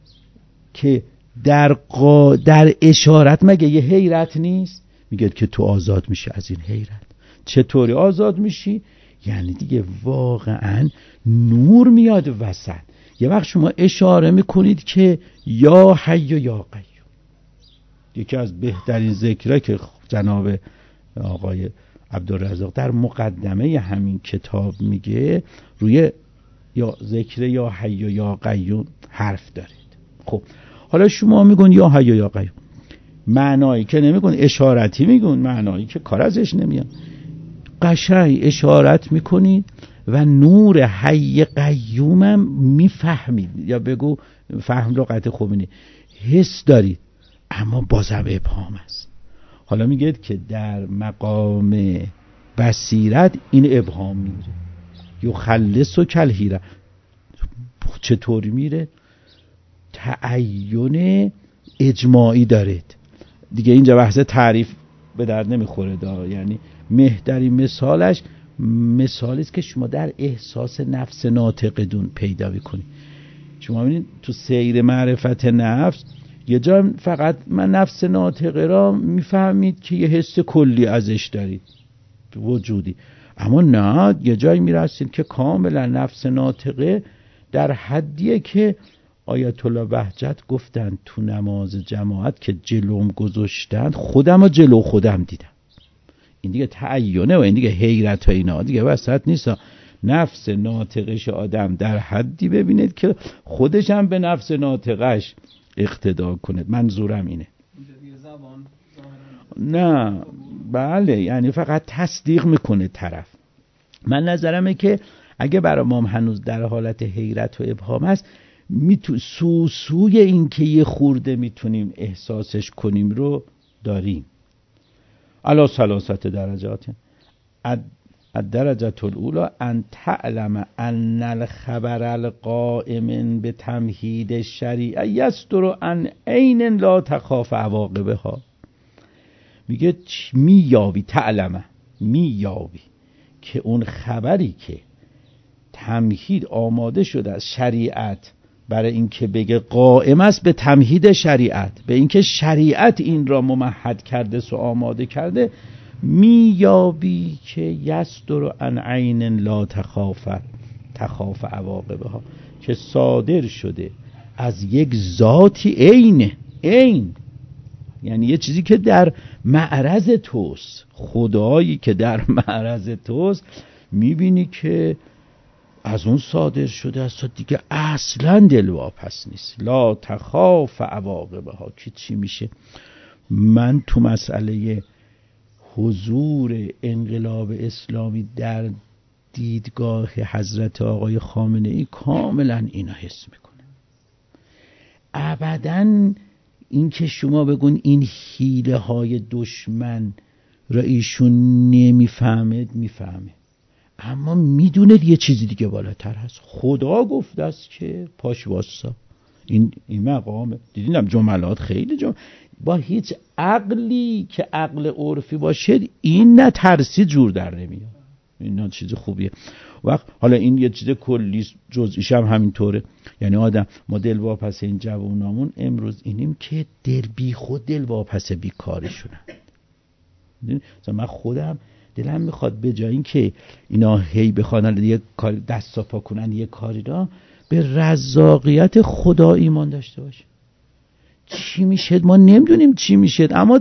که در, قا... در اشارت مگه یه حیرت نیست؟ میگه که تو آزاد میشی از این حیرت. چطوری آزاد میشی؟ یعنی دیگه واقعا نور میاد وسط. یه وقت شما اشاره میکنید که یا حی و یا قیوم. یکی از بهترین ذکره که جناب آقای عبدالرزاق در مقدمه همین کتاب میگه، روی یا ذکر یا حی و یا قیوم حرف دارید. خب حالا شما میگون یا حی و یا قیوم، معنایی که نمیگون، اشارتی میگون، معنایی که کار ازش نمیاد. قشنگ اشارت میکنید و نور حی قیومم میفهمید، یا بگو فهم لغت خوبی نیست، حس دارید، اما بازم ابهام است. حالا میگید که در مقام بصیرت این ابهام میره، یخلص و کلهیره. چطوری میره؟ تعین اجماعی دارید دیگه. اینجا بحث تعریف به درد نمیخوره دا. یعنی مهترین مثالش مثالی است که شما در احساس نفس ناطقدون پیدا میکنید. شما ببینید تو سیر معرفت نفس یه جا فقط من نفس ناطقه را میفهمید که یه حس کلی ازش دارید وجودی، اما نه، یه جایی میرسید که کاملا نفس ناطقه در حدیه که آیت الله بهجت گفتن تو نماز جماعت که جلوم گذاشتن خودم و جلو خودم دیدم. این دیگه تعینه و این دیگه حیرت و اینا دیگه وسط نیست. نفس ناطقش آدم در حدی ببینید که خودش هم به نفس ناطقش اقتدا کنه. منظورم اینه. نه بله، یعنی فقط تصدیق میکنه طرف. من نظرمه که اگه برای ما هنوز در حالت حیرت و ابهام هست، میتو سوسوی این که یه خورده میتونیم احساسش کنیم رو داریم. علا ثلاثت درجات. الدرجة الاولى ان تعلم ان الخبر القائم به تمهید الشریعه یصدر عن عین لا تخاف عواقبها. میگه مییابی، تعلمه مییابی که اون خبری که تمهید آماده شده از شریعت برای اینکه بگه قائم است به تمهید شریعت، به اینکه شریعت این را ممهد کرده و آماده کرده، مییابی که یصدر عن عین لا تخاف تخاف عواقبها، که صادر شده از یک ذاتی عین عین، یعنی یه چیزی که در معرض توست، خدایی که در معرض توست، میبینی که از اون صادر شده است، دیگه اصلا دلواپس نیست. لا تخاف عواقبها. که چی میشه؟ من تو مسئله حضور انقلاب اسلامی در دیدگاه حضرت آقای خامنه ای کاملا اینا حس میکنه. ابداً این که شما بگون این حیله های دشمن را ایشون نمیفهمه، میفهمه، اما میدونه یه چیزی دیگه بالاتر هست. خدا گفته است که پاش واسا. این این مقامه. دیدینم جملات خیلی جمل با هیچ عقلی که عقل عرفی باشه این نه ترسی جور در نمیاد. این چیز خوبیه. وقت حالا این یه چیز کلی جزئیش هم همینطوره. یعنی آدم ما دل واپس این جوانامون امروز اینیم که دل بی خود دل واپس بیکارشونن. مثلا من خودم دلم میخواد به جای این که اینا هی بخوان یه کار دست پا کنن یه کاری را، به رزاقیت خدا ایمان داشته باشه. چی میشه ما نمیدونیم چی میشه، اما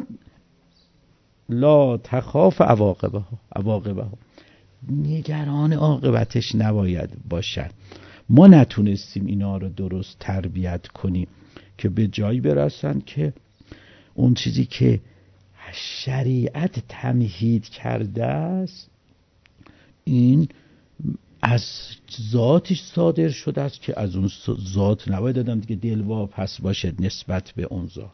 لا تخاف عواقبها. عواقبها نگران عاقبتش نباید باشن. ما نتونستیم اینا رو درست تربیت کنیم که به جایی برسن که اون چیزی که شریعت تمهید کرده است این از ذاتش صادر شده است که از اون ذات نباید آدم دیگه دلواپس باشه نسبت به اون ذات.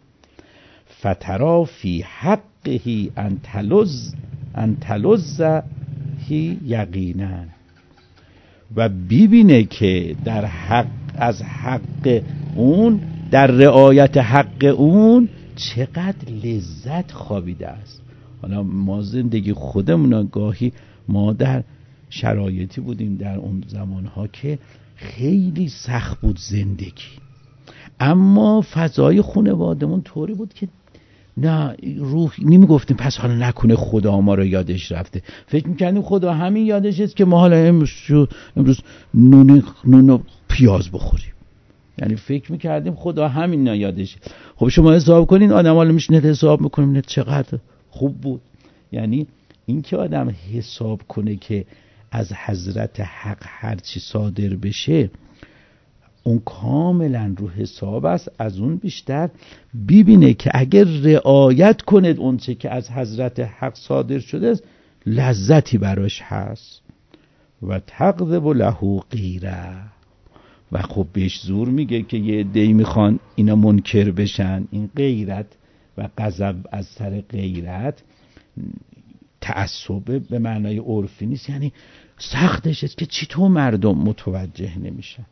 فترا فی حقه ان تلظ ان تلظ هی یقینا. و ببینه که در حق از حق اون، در رعایت حق اون چقدر لذت خوابیده است. حالا ما زندگی خودمون گاهی ما در شرایطی بودیم در اون زمانها که خیلی سخت بود زندگی، اما فضای خانوادمون طوری بود که نه روح نمیگفتیم پس حالا نکنه خدا ما رو یادش رفته. فکر میکنیم خدا همین یادش است که ما حالا امروز, امروز نون, نون و پیاز بخوریم. یعنی فکر میکردیم خدا همین یادشه. خب شما حساب کنین آدم حالا میشنه حساب میکنیم نه چقدر خوب بود. یعنی این که آدم حساب کنه که از حضرت حق هرچی صادر بشه اون کاملا رو حساب است. از اون بیشتر ببینه که اگر رعایت کنه اون چه که از حضرت حق صادر شده است لذتی براش هست. و تقذب له غیره. و خب بهش زور میگه که یه عده‌ای میخوان اینا منکر بشن. این غیرت و غضب از سر غیرت تعصب به معنای عرفی نیست، یعنی سختش است که چطور مردم متوجه نمیشن.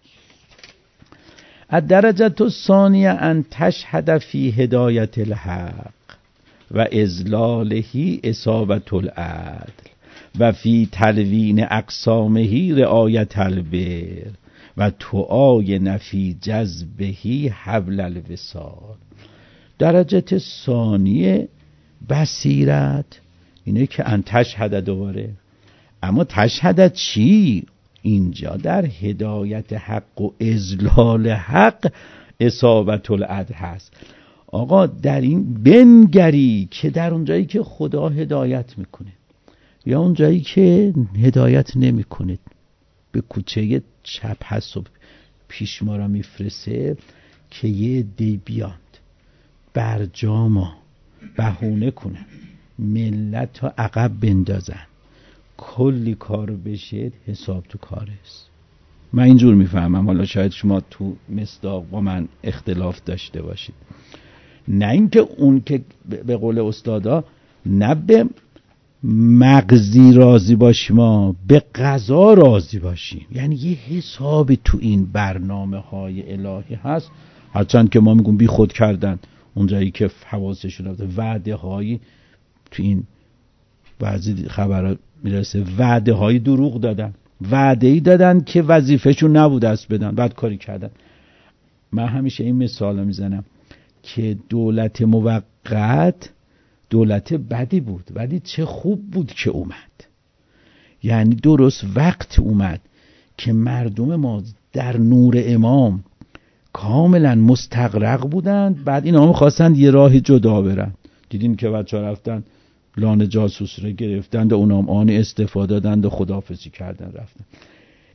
الدرجة الثانیه ان تشهد فی هدایت الحق و اذلاله اصابة العدل و فی تلوین اقسامه رعایت البر و تعاین فی جذبه حبل الوصال. درجه ثانیه بصیرت اینه که ان تشهد دوباره. اما تشهد چی؟ اینجا در هدایت حق و اذلال حق اصابت العدل هست. آقا در این بنگری که در اون جایی که خدا هدایت میکنه یا اون جایی که هدایت نمیکنه به کوچه چپ هست و پیش ما را میفرسه که یه عده بیاند برجاما بهونه کنن ملت رو عقب بندازن کلی کار بشه حساب تو کارست. من اینجور میفهمم. حالا شاید شما تو مصداق با من اختلاف داشته باشید. نه اینکه اون که به قول استادا نه به مغزی راضی باشیم ما به قضا راضی باشیم. یعنی یه حسابی تو این برنامه های الهی هست، هرچند که ما میگیم بی خود کردن اونجایی که حواسشون رفته. وعده هایی تو این بعضی خبرها میرسه وعده های دروغ دادن، وعده ای دادن که وظیفهشون نبوده است بدن، بعد کاری کردن. من همیشه این مثال میزنم که دولت موقت دولت بدی بود ولی چه خوب بود که اومد. یعنی درست وقت اومد که مردم ما در نور امام کاملا مستغرق بودند. بعد اینا هم خواستند یه راهی جدا برن. دیدین که بچه ها رفتن لانه جاسوس رو گرفتند و اونا هم آن استفاده دادند و خداحافظی کردن رفتن.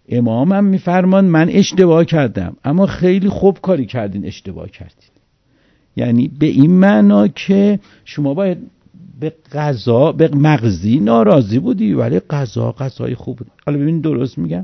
امامم میفرمان من اشتباه کردم، اما خیلی خوب کاری کردین اشتباه کردین. یعنی به این معنا که شما باید به قضا، به مقضی ناراضی بودی ولی قضا قضای خوب بود. حالا ببین درست میگم،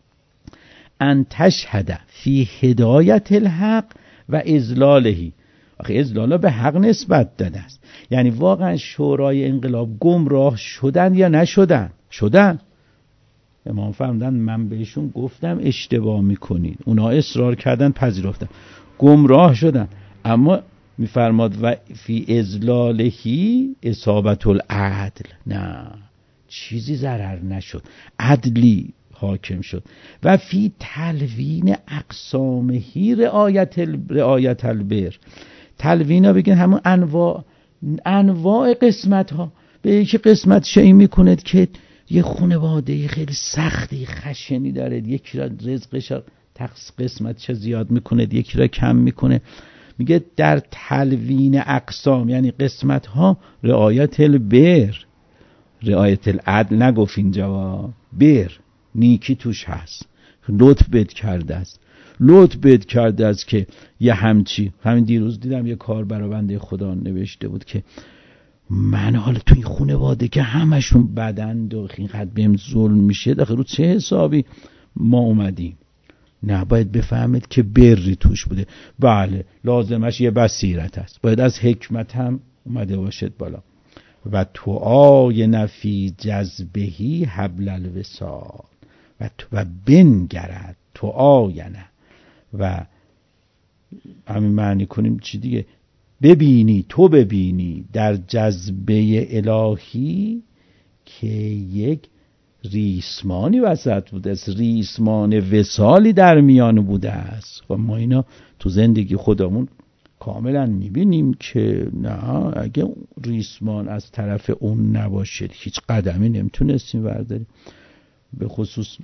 ان تشهد فی هدایت الحق و اضلالهی. آخه اضلال به حق نسبت داده است. یعنی واقعا شورای انقلاب گمراه شدن یا نشدن؟ شدن. امام فرمودن من بهشون گفتم اشتباه میکنید، اونا اصرار کردن پذیرفتن، گمراه شدن. اما میفرماد و فی اضلالهی اصابت العدل، نه چیزی ضرر نشد، عدلی حاکم شد. و فی تلوین اقسامهی رعایت رعایت البر. تلوین ها بگین همون انواع انواع قسمت ها. به یکی قسمت شئی میکند که یه خانواده خیلی سختی خشنی داره، یکی را رزقش تقص قسمت چه زیاد میکنه، یکی را کم میکنه. میگه در تلوین اقسام یعنی قسمت ها رعایت البر، رعایت العدل نگفت اینجا، بر نیکی توش هست، لطف بد کرده است، لطف بد کرده است که یه همچی. همین دیروز دیدم یه کار برای بنده خدا نوشته بود که من حالا تو این خانواده که همشون بدند و اینقدر بهم ظلم میشه، داخل رو چه حسابی ما اومدیم؟ نه، باید بفهمید که بری توش بوده. بله لازمش یه بصیرت است، باید از حکمت هم اومده باشد بالا. و تو آی نفی جذبهی حبل الوصال و تو و بنگرد تو آینه. و همین معنی کنیم چی دیگه، ببینی، تو ببینی در جذبه الهی که یک ریسمانی وسط بوده است، ریسمان وصالی در میان بوده است. و ما اینا تو زندگی خودمون کاملا میبینیم که نه، اگه ریسمان از طرف اون نباشه هیچ قدمی نمیتونستیم برداریم. به خصوص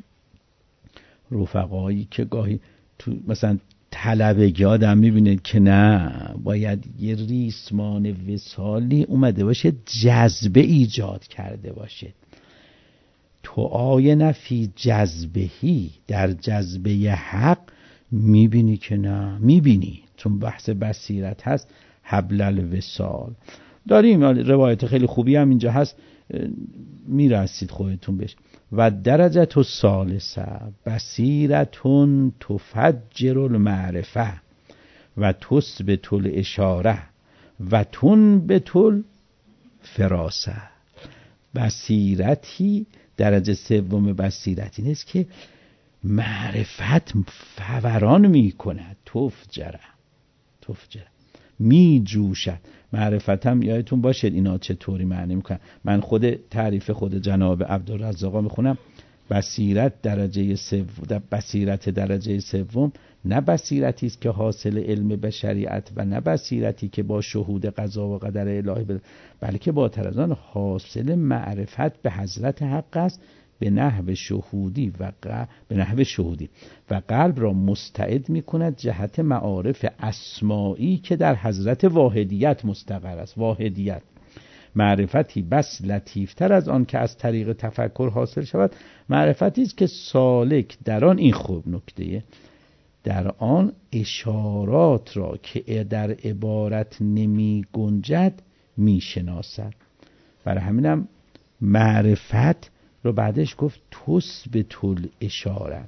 رفقایی که گاهی تو مثلا طلبگی آدم میبینه که نه، باید یه ریسمان وصالی اومده باشه، جذبه ایجاد کرده باشه. تو آینه فی جذبهی، در جذبه حق میبینی که نه، میبینی چون بحث بصیرت هست. حبل الوصال داریم، روایت خیلی خوبی هم اینجا هست، میرسید خودتون بهش. و درجه تو ثالثه بصیرتون تفجر المعرفه و تثبت الاشاره و تنبت الفراسه. بصیرتی، درجه سوم بصیرتی نیست که معرفت فوران می کند، تفجره تفجره می جوشد. معرفت هم یادتون باشد اینا چطوری معنی میکنن. من خود تعریف خود جناب عبدالرزاق میخونم. بصیرت درجه سوم، بصیرت درجه سوم نه بصیرتی است که حاصل علم به شریعت و نه بصیرتی که با شهود قضا و قدر الهی بل... بلکه با تر از آن حاصل معرفت به حضرت حق است به نحو شهودی و ق... به نحو شهودی و قلب را مستعد می کند جهت معارف اسمائی که در حضرت واحدیت مستقر است. واحدیت معرفتی بس لطیفتر از آن که از طریق تفکر حاصل شود، معرفتی است که سالک در آن، این خوب نکته، در آن اشارات را که در عبارت نمی گنجد می شناسد. برای همینم معرفت رو بعدش گفت تثبت الاشاره.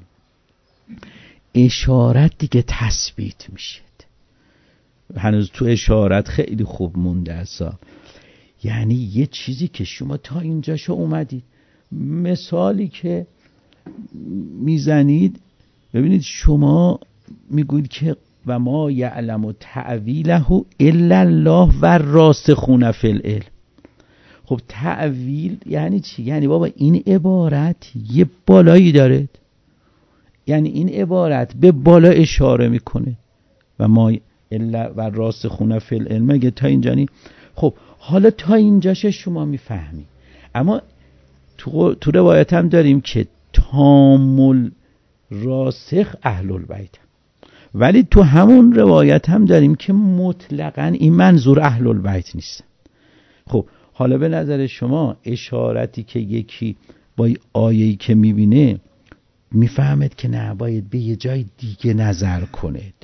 اشارت دیگه تثبیت میشه. هنوز تو اشارت خیلی خوب مونده است. یعنی یه چیزی که شما تا اینجاشو اومدید، مثالی که میزنید، ببینید شما میگوید که و ما یعلم تأویله الا الله و الراسخون فی العلم. خب تأویل یعنی چی؟ یعنی بابا این عبارت یه بالایی داره، یعنی این عبارت به بالا اشاره میکنه و ما الا و الراسخون فی العلم. اگه تا اینجا نی، خب حالا تا اینجاش شما میفهمی. اما تو, تو روایت هم داریم که تامل راسخ اهل البیت، ولی تو همون روایت هم داریم که مطلقاً این منظور اهل البیت نیست. خب حالا به نظر شما اشارتی که یکی با آیه‌ای که میبینه میفهمد که نه، باید به یه جای دیگه نظر کنید،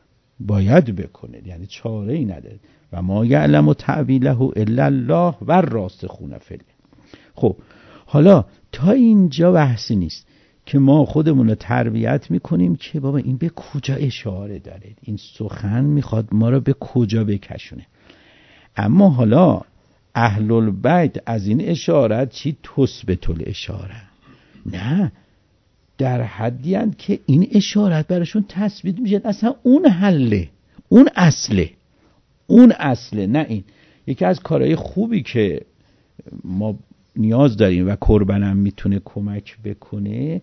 باید بکنید، یعنی چاره ای نداره. و ما یعلم تعویله الا الله و الراسخون فی العلم. خب حالا تا اینجا بحثی نیست که ما خودمون رو تربیت میکنیم که بابا این به کجا اشاره داره، این سخن میخواد ما رو به کجا بکشونه. اما حالا اهل البیت از این اشارت چی تثبت الاشاره؟ نه، در حدی هستند که این اشارت براشون تثبیت میشه، اصلا اون حله، اون اصله، اون اصله، نه این. یکی از کارهای خوبی که ما نیاز داریم و قربانم میتونه کمک بکنه،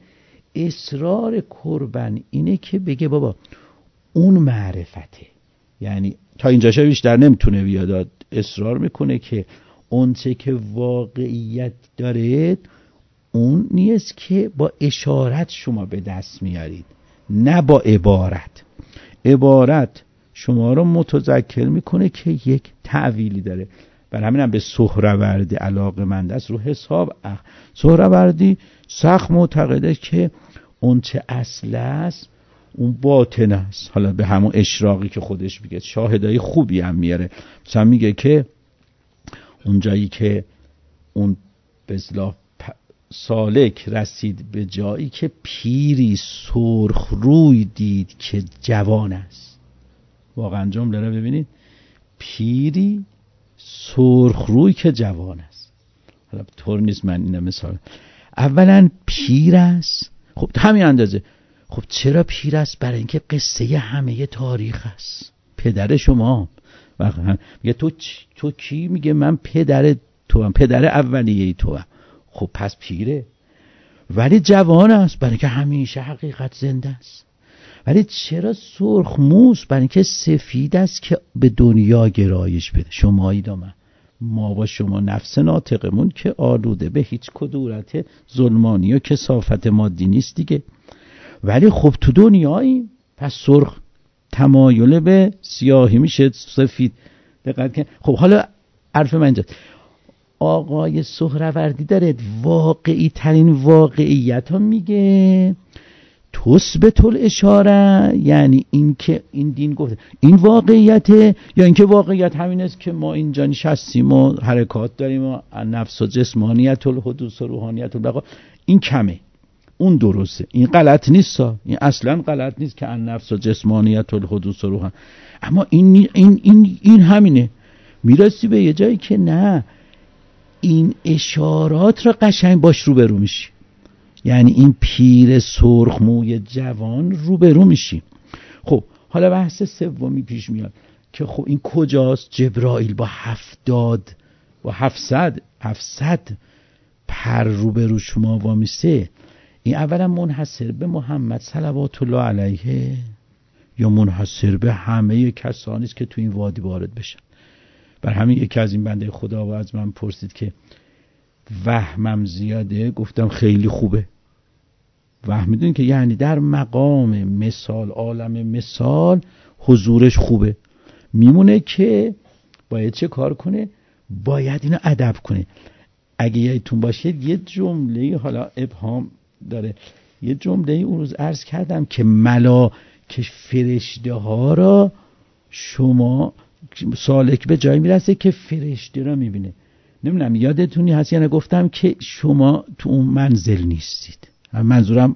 اصرار قربان اینه که بگه بابا اون معرفته. یعنی تا اینجاشه بیشتر نمیتونه بیاد، اصرار میکنه که اون چه که واقعیت داره اون نیست که با اشارت شما به دست میارید، نه با عبارت. عبارت شما رو متذکر میکنه که یک تعویلی داره. برای همین هم به سهروردی علاقه‌مند است. رو حساب اخ سهروردی سخت معتقده که اون چه اصل است اون باطن است. حالا به همون اشراقی که خودش میگه شاهدای خوبی هم میاره، مثلا میگه که اون جایی که اون به اصطلاح سالک رسید به جایی که پیری سرخ روی دید که جوان است. واقعا جمله رو ببینید، پیری سرخ روی که جوان است. حالا طور نیست من این مثال، اولا پیر است، خب همین اندازه. خب چرا پیر است؟ برای اینکه قصه همه تاریخ است، پدر شما. میگه تو تو کی؟ میگه من پدر تو هم، پدر اولیه تو هم. خب پس پیره. ولی جوان است برای اینکه همیشه حقیقت زنده است. ولی چرا سرخ موست؟ برای اینکه سفید است که به دنیا گرایش بده. شمایید و من، ما با شما نفس ناطقمون که آلوده به هیچ کدورت ظلمانی و کثافت مادی نیست دیگه. ولی خب تو دنیاییم، پس سرخ تمایل به سیاهی میشه، سفید. دقت کن. خب حالا حرف من اینجاست، آقای سهروردی داره واقعی ترین واقعیت ها میگه. تثبت الاشاره یعنی این که این دین گفته این واقعیته، یا اینکه واقعیت همین است که ما اینجا نشستیم و حرکات داریم و نفس و جسمانیت الحدوث و روحانیت البقا. این کمه، اون درسته، این غلط نیست، این اصلا غلط نیست که ان نفس و جسمانیت الحدوث و روحان. اما این این این این همینه. میرسی به یه جایی که نه، این اشارات را قشنگ باش روبرو میشی. یعنی این پیر سرخموی جوان روبرو میشی. خب حالا بحث سومی پیش میاد که خب این کجاست؟ جبرائیل با هفتاد با هفتصد هفتصد پر روبرو شما وامیسته. این اولا منحصر به محمد صلوات الله علیه یا منحصر به همه کسانی است که تو این وادی وارد بشن؟ بر همین یکی از این بنده خدا و از من پرسید که وهمم زیاده. گفتم خیلی خوبه. وهم میدونی که یعنی در مقام مثال، عالم مثال حضورش خوبه. میمونه که باید چه کار کنه؟ باید اینو ادب کنه. اگه یادتون باشه یه جمله، حالا ابهام داره، یه جمله اون روز عرض کردم که ملائکه فرشته ها را شما سالک به جایی میرسه که فرشته را میبینه. نمیدونم یادتونی هست یا نه، گفتم که شما تو اون منزل نیستید. منظورم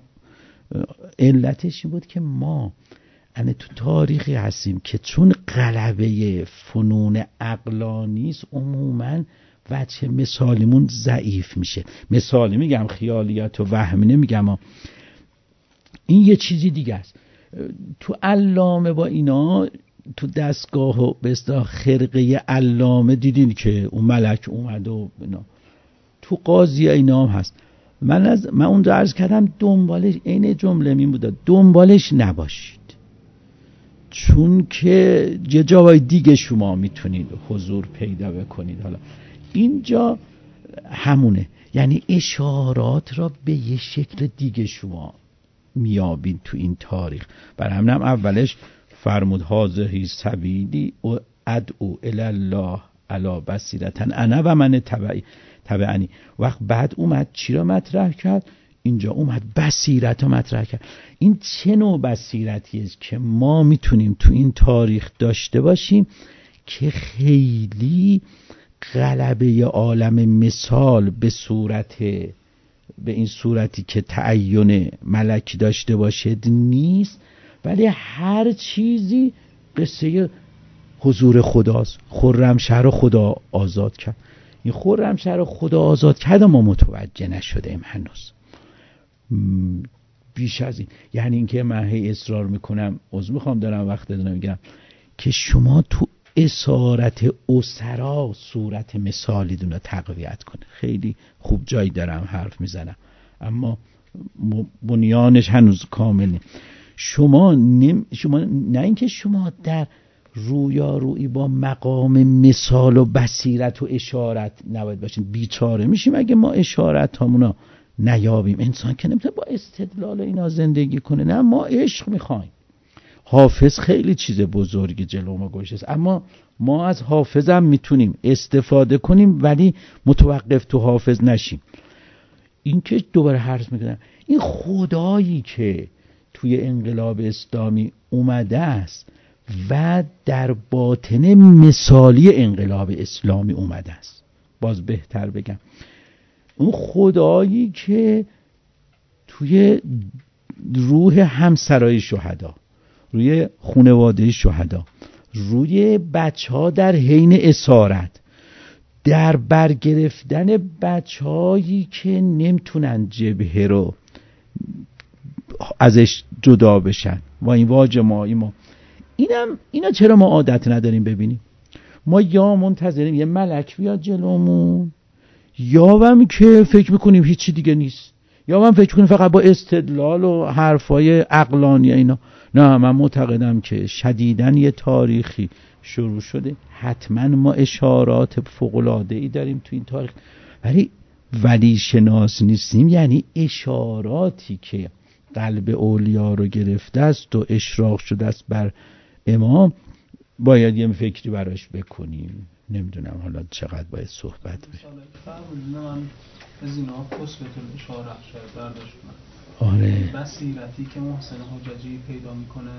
علتش این بود که ما انه تو تاریخی هستیم که چون غلبه فنون عقلانی است عموماً وجه مثالیمون ضعیف میشه. مثالی میگم، خیالیت و وهمی نمیگم. این یه چیزی دیگه است. تو علامه با اینا تو دستگاه و به اصطلاح خرقه علامه دیدین که اون ملک اومد و اینا. تو قاضی اینا هم هست. من از من اون رو عرض کردم دنبالش این جمله می بود، دنبالش نباشید، چون که یه جای دیگه شما میتونید حضور پیدا بکنید. حالا اینجا همونه، یعنی اشارات را به یه شکل دیگه شما میابید تو این تاریخ. برای همین هم اولش فرمود هذه سبیلی و ادعو الی الله علی بصیرة انا و من تبعی تبعنی. وقت بعد اومد چی را مطرح کرد؟ اینجا اومد بصیرت رو مطرح کرد. این چه نوع بصیرتی است که ما میتونیم تو این تاریخ داشته باشیم که خیلی غلبه عالم مثال به صورت به این صورتی که تعین ملکی داشته باشد نیست، ولی هر چیزی قصه حضور خداست. خرمشهر خدا آزاد کرد. این خرمشهر خدا آزاد کرد ما متوجه نشدیم هنوز. بیش از این، یعنی اینکه من هی اصرار میکنم، عذر میخوام دارم وقت دارم میگم که شما تو اسارت اسرا صورت مثالی دونه تقویت کنه. خیلی خوب جایی دارم حرف میزنم اما بنیانش هنوز کامل نیست. شما نم شما نه اینکه شما در رویارویی با مقام مثال و بصیرت و اشارت نباید باشین. بیچاره میشیم اگه ما اشارت همونا نیابیم. انسان که نمیتونه با استدلال اینا زندگی کنه. نه، ما عشق میخوایم. حافظ خیلی چیز بزرگی جلو ما گذاشته است، اما ما از حافظ هم میتونیم استفاده کنیم ولی متوقف تو حافظ نشیم. این که دوباره حرف میکنم، این خدایی که توی انقلاب اسلامی اومده است و در باطن مثالی انقلاب اسلامی اومده است، باز بهتر بگم اون خدایی که توی روح همسرای شهدا، روی خانواده شهدا، روی بچه ها در حین اسارت، در برگرفتن بچه هایی که نمیتونن جبهه رو ازش جدا بشن و این واجه ما ما اینم اینا چرا ما عادت نداریم ببینیم؟ ما یا منتظریم یه ملک بیاد جلومون، یا هم که فکر میکنیم هیچی دیگه نیست، یا هم فکر کنیم فقط با استدلال و حرفای عقلانی اینا. نه، من معتقدم که شدیداً یه تاریخی شروع شده. حتما ما اشارات فوق‌العاده‌ای داریم تو این تاریخ، ولی ولی شناس نیستیم. یعنی اشاراتی که قلب اولیا رو گرفته است و اشراق شده است بر امام، باید یه فکری براش بکنیم. نمیدونم حالا چقدر باید صحبت بشه. من از اینا پس به طور اشاره شاید برداشت کنم. آره، بصیرتی که محسن حججی پیدا میکنه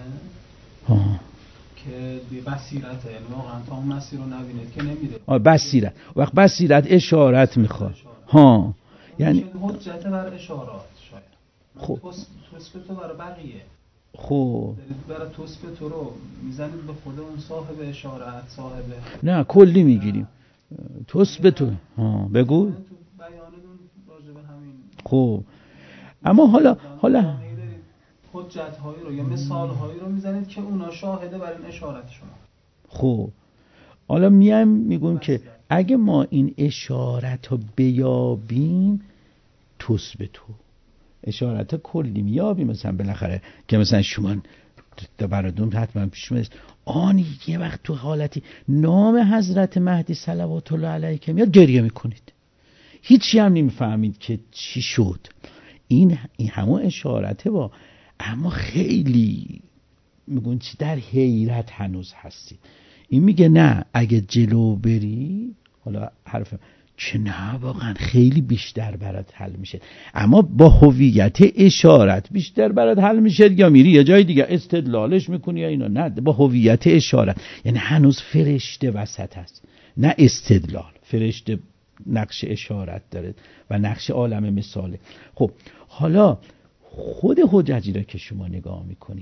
آه. که بی بصیرته، یعنی واقعا تا اون مسیر رو نبینید که نمیده. آه بصیرت، وقت بصیرت اشارت میخواد. ها، یعنی حجت بر اشارات شاید. خب توصف تو برای بقیه. خب برای توصف تو رو میزنید به خود اون صاحب اشارت، صاحب نه کلی میگیریم توصف تو. ها بگو. بیانتون راجع به همین. خب اما حالا حالا حجت هایی رو یا مثال هایی رو میزنید که اونا شاهده بر این اشارت شما. خب حالا میایم میگم که اگه ما این اشارت رو بیابیم، توصف تو اشارت کلی میابیم، مثلا بالاخره که مثلا شما براتون حتما پیش میاد آنی یه وقت تو حالتی نام حضرت مهدی صلوات الله علیه که میاد گریه میکنید، هیچی هم نمیفهمید که چی شد. این این همون اشارته با، اما خیلی میگن چی در حیرت هنوز هستی. این میگه نه اگه جلو بری، حالا حرف که نه واقعا خیلی بیشتر برات حل میشه، اما با هویت اشارت بیشتر برات حل میشه، یا میری یه جای دیگه استدلالش میکنی یا اینا. نه، با هویت اشارت، یعنی هنوز فرشته وسط هست نه استدلال. فرشته نقش اشارت داره و نقش عالم مثاله. خب حالا خود حججی را که شما نگاه میکنید،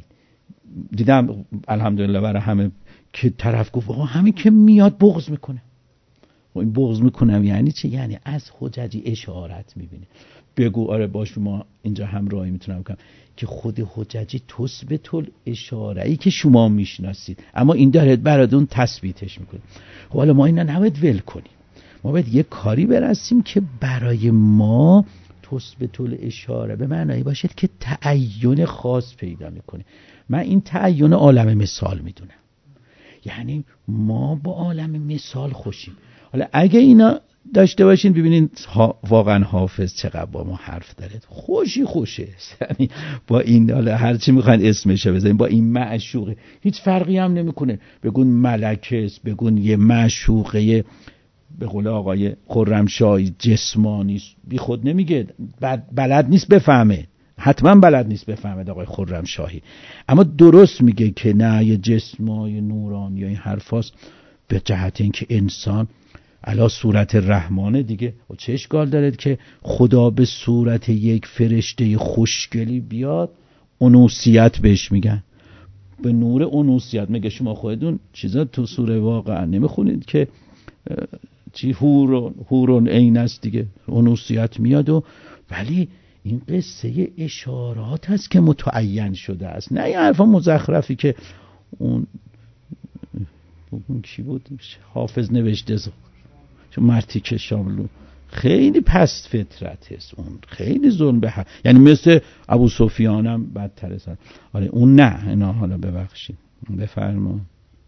دیدم الحمدلله برای همه که طرف گفت آقا همین که میاد بغض میکنه. و این بغض میکنم یعنی چه؟ یعنی از حججی اشارت میبینه. بگو آره باش، ما اینجا همراهی میتونم کنم که خود حججی تثبت الاشاره‌ای که شما میشناسید، اما این داره براتون تثبیتش میکنه. خب حالا ما اینا نباید ول کنیم، ما باید یه کاری برسیم که برای ما تثبت الاشاره به معنایی باشد که تعین خاص پیدا میکنه. من این تعین عالم مثال میدونم، یعنی ما با عالم مثال خوشیم. حالا اگه اینا داشته باشین ببینین واقعا حافظ چقدر با ما حرف داره، خوشی خوشه، یعنی با این حالا هر چی میخواین اسمشو بزنین، با این معشوقه هیچ فرقی هم نمیکنه. بگون ملکه است، بگون یه معشوقه به قول آقای خرمشاهی جسمانی بی خود نمیگه، بلد نیست بفهمه، حتما بلد نیست بفهمه آقای خرمشاهی، اما درست میگه که نه یه جسمای نورانی یا این حرفاست، به جهت اینکه انسان علا صورت رحمانه دیگه. و چه اشکال داره که خدا به صورت یک فرشته خوشگلی بیاد؟ انوثیت بهش میگن، به نور انوثیت. میگه شما خودتون چیزا تو سوره واقعا نمیخونید که چی هورون هورون عین است دیگه، انوثیت میاد. و ولی این قصه اشارات هست که متعین شده است، نه این حرفا مزخرفی که اون اون کی بود حافظ نوشته چون مرتی که شاملو خیلی پست فطرت است، اون خیلی ظلم به حق، یعنی مثل ابو سفیان هم بدتر است. آره اون نه، اینا حالا ببخشید بفرما.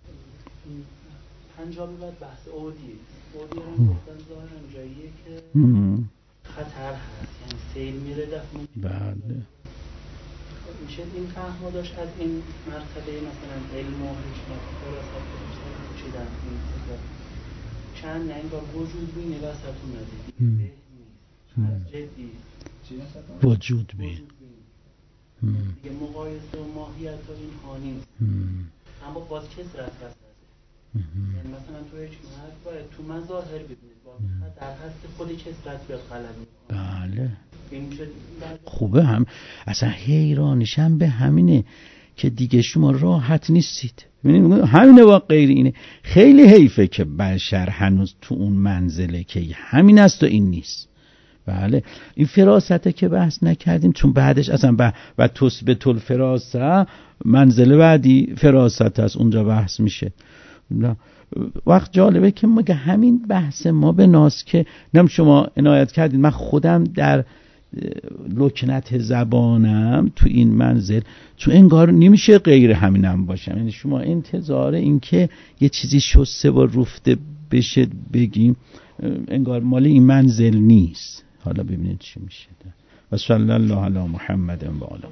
پنجابی بعد بحث اودی اودی هم گفتن ظاهرا جاییه که خطر هست، یعنی سیل میره دفعه. بله میشه این فهم داشت از این مرتبه مثلا علم و حکمت و فراست که چی در این سفر چند نه این با وجود بینه وسط اومده به نیست جدی وجود بین دیگه مقایسه و ماهیت و این ها نیست، اما باز کسرت وسطه. یعنی مثلا تو حکمت باید تو مظاهر ببینید باید در هست خود کسرت بیاد غلبه. بله خوبه. هم اصلا حیرانش هم به همینه که دیگه شما راحت نیستید. ببینید همینه با غیر اینه. خیلی حیفه که بشر هنوز تو اون منزله که همین است و این نیست. بله این فراسته که بحث نکردیم، چون بعدش اصلا ب... و تثبت الفراسه منزله بعدی فراست است، اونجا بحث میشه. وقت جالبه که مگه همین بحث ما به ناس که نم شما عنایت کردید، من خودم در لکنت زبانم تو این منزل چون انگار نمیشه غیر همینم باشم، یعنی شما انتظار این که یه چیزی شسته و رفته بشه بگیم انگار مال این منزل نیست. حالا ببینید چی میشه. و صلی الله علی محمد و آله.